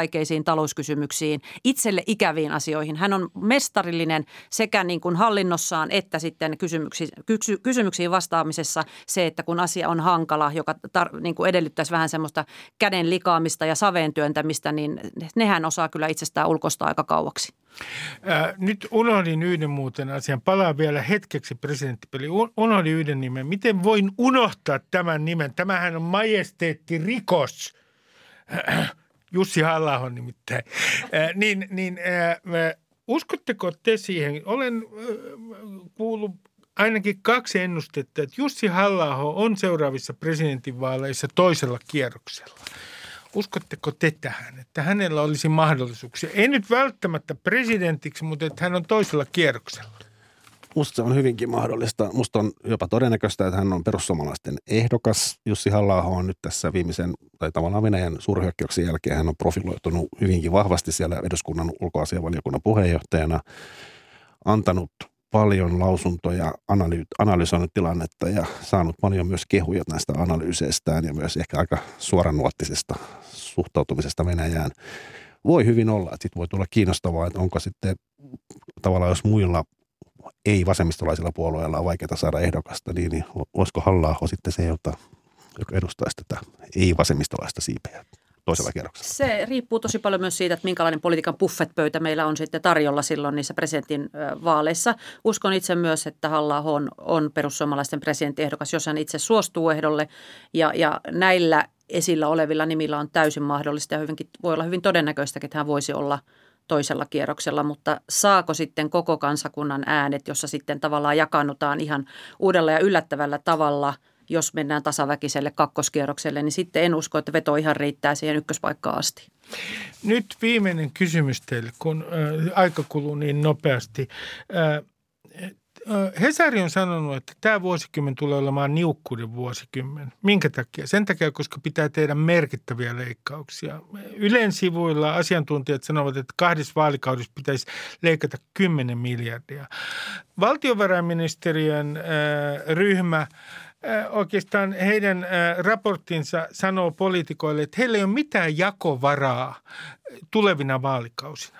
vaikeisiin talouskysymyksiin, itselle ikäviin asioihin. Hän on mestarillinen sekä niin kuin hallinnossaan että sitten kysymyksiin, kysy, kysymyksiin vastaamisessa se, että kun asia on hankala, joka tar, niin kuin edellyttäisi vähän semmoista käden likaamista ja saveen työntämistä, niin nehän osaa kyllä itsestään ulkoistaa aika kauaksi. Ää, nyt unohdin yhden muuten asian. Palaan vielä hetkeksi presidenttipeliin. Unohdin yhden nimen. Miten voin unohtaa tämän nimen? Tämähän on majesteettirikos. Jussi Halla-aho nimittäin. Ää, niin, niin ää, uskotteko te siihen? Olen äh, kuullut ainakin kaksi ennustetta, että Jussi Halla-aho on seuraavissa presidentinvaaleissa toisella kierroksella. Uskotteko te tähän, että hänellä olisi mahdollisuuksia? Ei nyt välttämättä presidentiksi, mutta että hän on toisella kierroksella. Musta se on hyvinkin mahdollista. Musta on jopa todennäköistä, että hän on perussuomalaisten ehdokas. Jussi Halla-aho on nyt tässä viimeisen, tai tavallaan Venäjän suurhyökkäyksen jälkeen, hän on profiloitunut hyvinkin vahvasti siellä eduskunnan ulkoasiavaliokunnan puheenjohtajana, antanut paljon lausuntoja, analy- analysoinut tilannetta ja saanut paljon myös kehuja näistä analyyseistään ja myös ehkä aika suoranuottisesta suhtautumisesta Venäjään. Voi hyvin olla, että sitten voi tulla kiinnostavaa, että onko sitten tavallaan, jos muilla ei-vasemmistolaisilla puolueilla on vaikeaa saada ehdokasta, niin, niin olisiko Halla-aho sitten se, jota, joka edustaisi tätä ei-vasemmistolaista siipeä toisella kierroksella? Se riippuu tosi paljon myös siitä, että minkälainen politiikan buffetpöytä meillä on sitten tarjolla silloin niissä presidentin vaaleissa. Uskon itse myös, että Halla-aho on, on perussuomalaisten presidenttiehdokas, jos hän itse suostuu ehdolle ja, ja näillä esillä olevilla nimillä on täysin mahdollista ja hyvinkin, voi olla hyvin todennäköistäkin, että hän voisi olla toisella kierroksella, mutta saako sitten koko kansakunnan äänet, jossa sitten tavallaan jakannutaan ihan uudella ja yllättävällä tavalla, jos mennään tasaväkiselle kakkoskierrokselle, niin sitten en usko, että veto ihan riittää siihen ykköspaikkaan asti. Nyt viimeinen kysymys teille, kun äh, aika kuluu niin nopeasti. Äh, Hesari on sanonut, että tämä vuosikymmen tulee olemaan niukkuuden vuosikymmen. Minkä takia? Sen takia, koska pitää tehdä merkittäviä leikkauksia. Ylen sivuilla asiantuntijat sanovat, että kahdessa vaalikaudessa pitäisi leikata kymmenen miljardia. Valtiovarainministeriön äh, ryhmä äh, oikeastaan heidän äh, raporttinsa sanoo poliitikoille, että heillä ei ole mitään jakovaraa tulevina vaalikausina.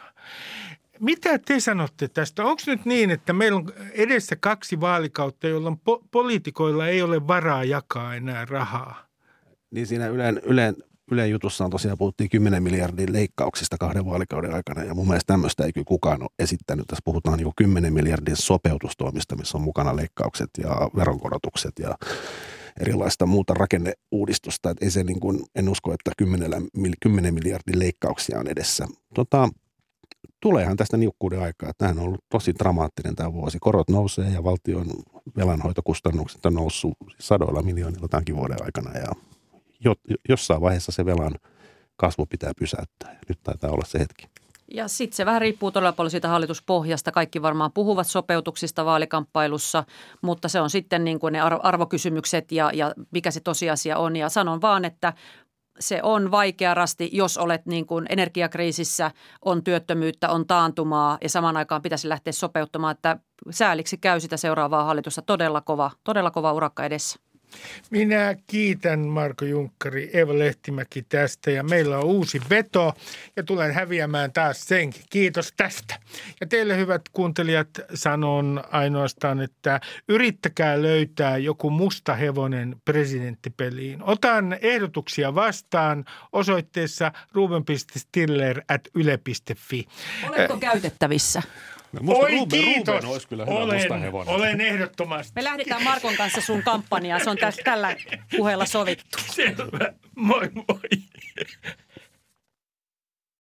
Mitä te sanotte tästä? Onko nyt niin, että meillä on edessä kaksi vaalikautta, jolloin po- poliitikoilla ei ole varaa jakaa enää rahaa? Niin siinä Ylen, Ylen, Ylen jutussa on tosiaan puhuttiin kymmenen miljardin leikkauksista kahden vaalikauden aikana ja mun mielestä tämmöistä ei kyllä kukaan ole esittänyt. Tässä puhutaan jo kymmenen miljardin sopeutustoimista, missä on mukana leikkaukset ja veronkorotukset ja erilaista muuta rakenneuudistusta. Et ei se niin kuin, en usko, että kymmenen miljardin leikkauksia on edessä. Tota, Tuleehan tästä niukkuuden aikaa. Tämähän on ollut tosi dramaattinen tämä vuosi. Korot nousee ja valtion velanhoitokustannukset on noussut sadoilla miljoonilla tämänkin vuoden aikana. Ja jossain vaiheessa se velan kasvu pitää pysäyttää. Nyt taitaa olla se hetki. Ja sitten se vähän riippuu todella paljon siitä hallituspohjasta. Kaikki varmaan puhuvat sopeutuksista vaalikamppailussa, mutta se on sitten niin kuin ne arvokysymykset ja, ja mikä se tosiasia on. Ja sanon vaan, että se on vaikea rasti, jos olet niin kuin energiakriisissä, on työttömyyttä, on taantumaa ja samaan aikaan pitäisi lähteä sopeuttamaan, että sääliksi käy sitä seuraavaa hallitusta todella kova, todella kova urakka edessä. Minä kiitän Marko Junkkari, Eeva Lehtimäki tästä ja meillä on uusi veto ja tulen häviämään taas senkin. Kiitos tästä. Ja teille hyvät kuuntelijat sanon ainoastaan, että yrittäkää löytää joku musta hevonen presidenttipeliin. Otan ehdotuksia vastaan osoitteessa ruben piste stiller at yle piste fi. Oletko käytettävissä? Oi Ruben, kiitos, Ruben olisi kyllä hyvä olen, olen ehdottomasti. Me lähdetään Markon kanssa sun kampanjaan, se on tässä, tällä puheella sovittu. Selvä, moi moi.